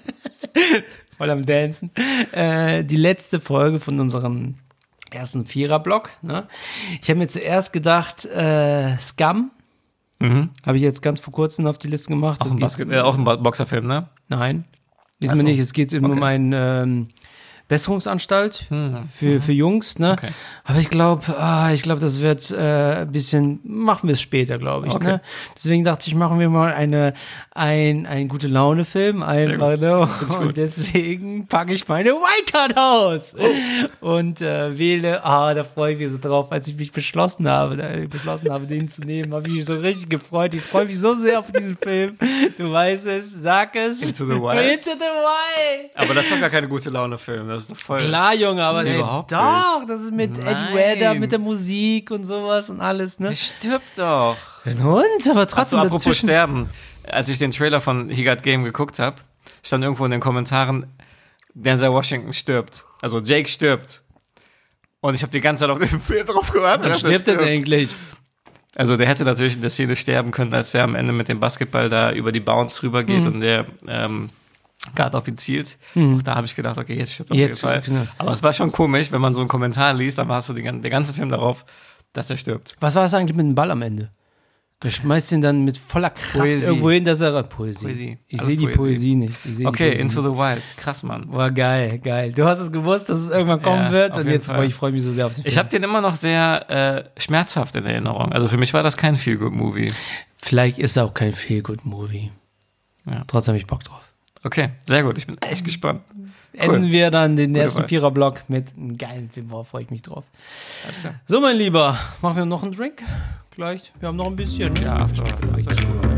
voll am Dancen, äh, die letzte Folge von unserem ersten Vierer-Block. Ne? Ich habe mir zuerst gedacht, äh, Scum. Mhm. Habe ich jetzt ganz vor kurzem auf die Liste gemacht. Auch ein, Basket- äh, auch ein Boxerfilm, ne? Nein, diesmal so. nicht. Es geht okay. um einen ähm, Besserungsanstalt Hm. für, für Jungs, ne? Okay. Aber ich glaube, ah, ich glaube, das wird äh, ein bisschen, machen wir es später, glaube ich, Okay. ne? Deswegen dachte ich, machen wir mal eine, ein, ein gute Laune-Film einfach, ne? Und deswegen packe ich meine Wildcard aus Oh. und äh, wähle, ah, da freue ich mich so drauf, als ich mich beschlossen habe, da, beschlossen habe, den zu nehmen, habe ich mich so richtig gefreut. Ich freue mich so sehr auf diesen Film. Du weißt es, sag es. Into the Wild. Into the Wild. Aber das ist doch gar keine gute Laune-Film. Das ist doch voll. Klar, Junge, aber Nee, ey, überhaupt doch, das ist mit Nein. Eddie Vedder, mit der Musik und sowas und alles, ne? Der stirbt doch. Und, aber Achso, trotzdem apropos dazwischen. sterben. Als ich den Trailer von He Got Game geguckt habe, stand irgendwo in den Kommentaren, Denzel Washington stirbt. Also Jake stirbt. Und ich habe die ganze Zeit auf den Film drauf gewartet. Wann dass er stirbt denn eigentlich? Also der hätte natürlich in der Szene sterben können, als er am Ende mit dem Basketball da über die Bounce rübergeht Mhm. und der ähm, Guard auf ihn zielt. Auch da habe ich gedacht, okay, jetzt stirbt er auf Jetzt, jeden Fall. genau. Aber es war schon komisch, wenn man so einen Kommentar liest, dann hast du die, gan- der ganze Film darauf, dass er stirbt. Was war das eigentlich mit dem Ball am Ende? Er schmeißt ihn dann mit voller Kraft Poesie. irgendwo hin, dass er... Poesie. Poesie. Ich Alles sehe die Poesie. Poesie nicht. Ich seh Okay, die Poesie Into nicht. the Wild. Krass, Mann. War geil, geil. Du hast es gewusst, dass es irgendwann kommen Ja, wird auf und jeden jetzt, Fall. boah, ich freue mich so sehr auf den Film. Ich habe den immer noch sehr äh, schmerzhaft in Erinnerung. Also für mich war das kein Feel-Good-Movie. Vielleicht ist er auch kein Feel-Good-Movie. Ja. Trotzdem habe ich Bock drauf. Okay, sehr gut. Ich bin echt gespannt. Enden wir dann den Gute ersten Wahl. Vierer-Block mit einem geilen Film. Boah, freue ich mich drauf. Alles klar. So, mein Lieber, machen wir noch einen Drink? Gleich. Wir haben noch ein bisschen. Ne? Ja, After, After School.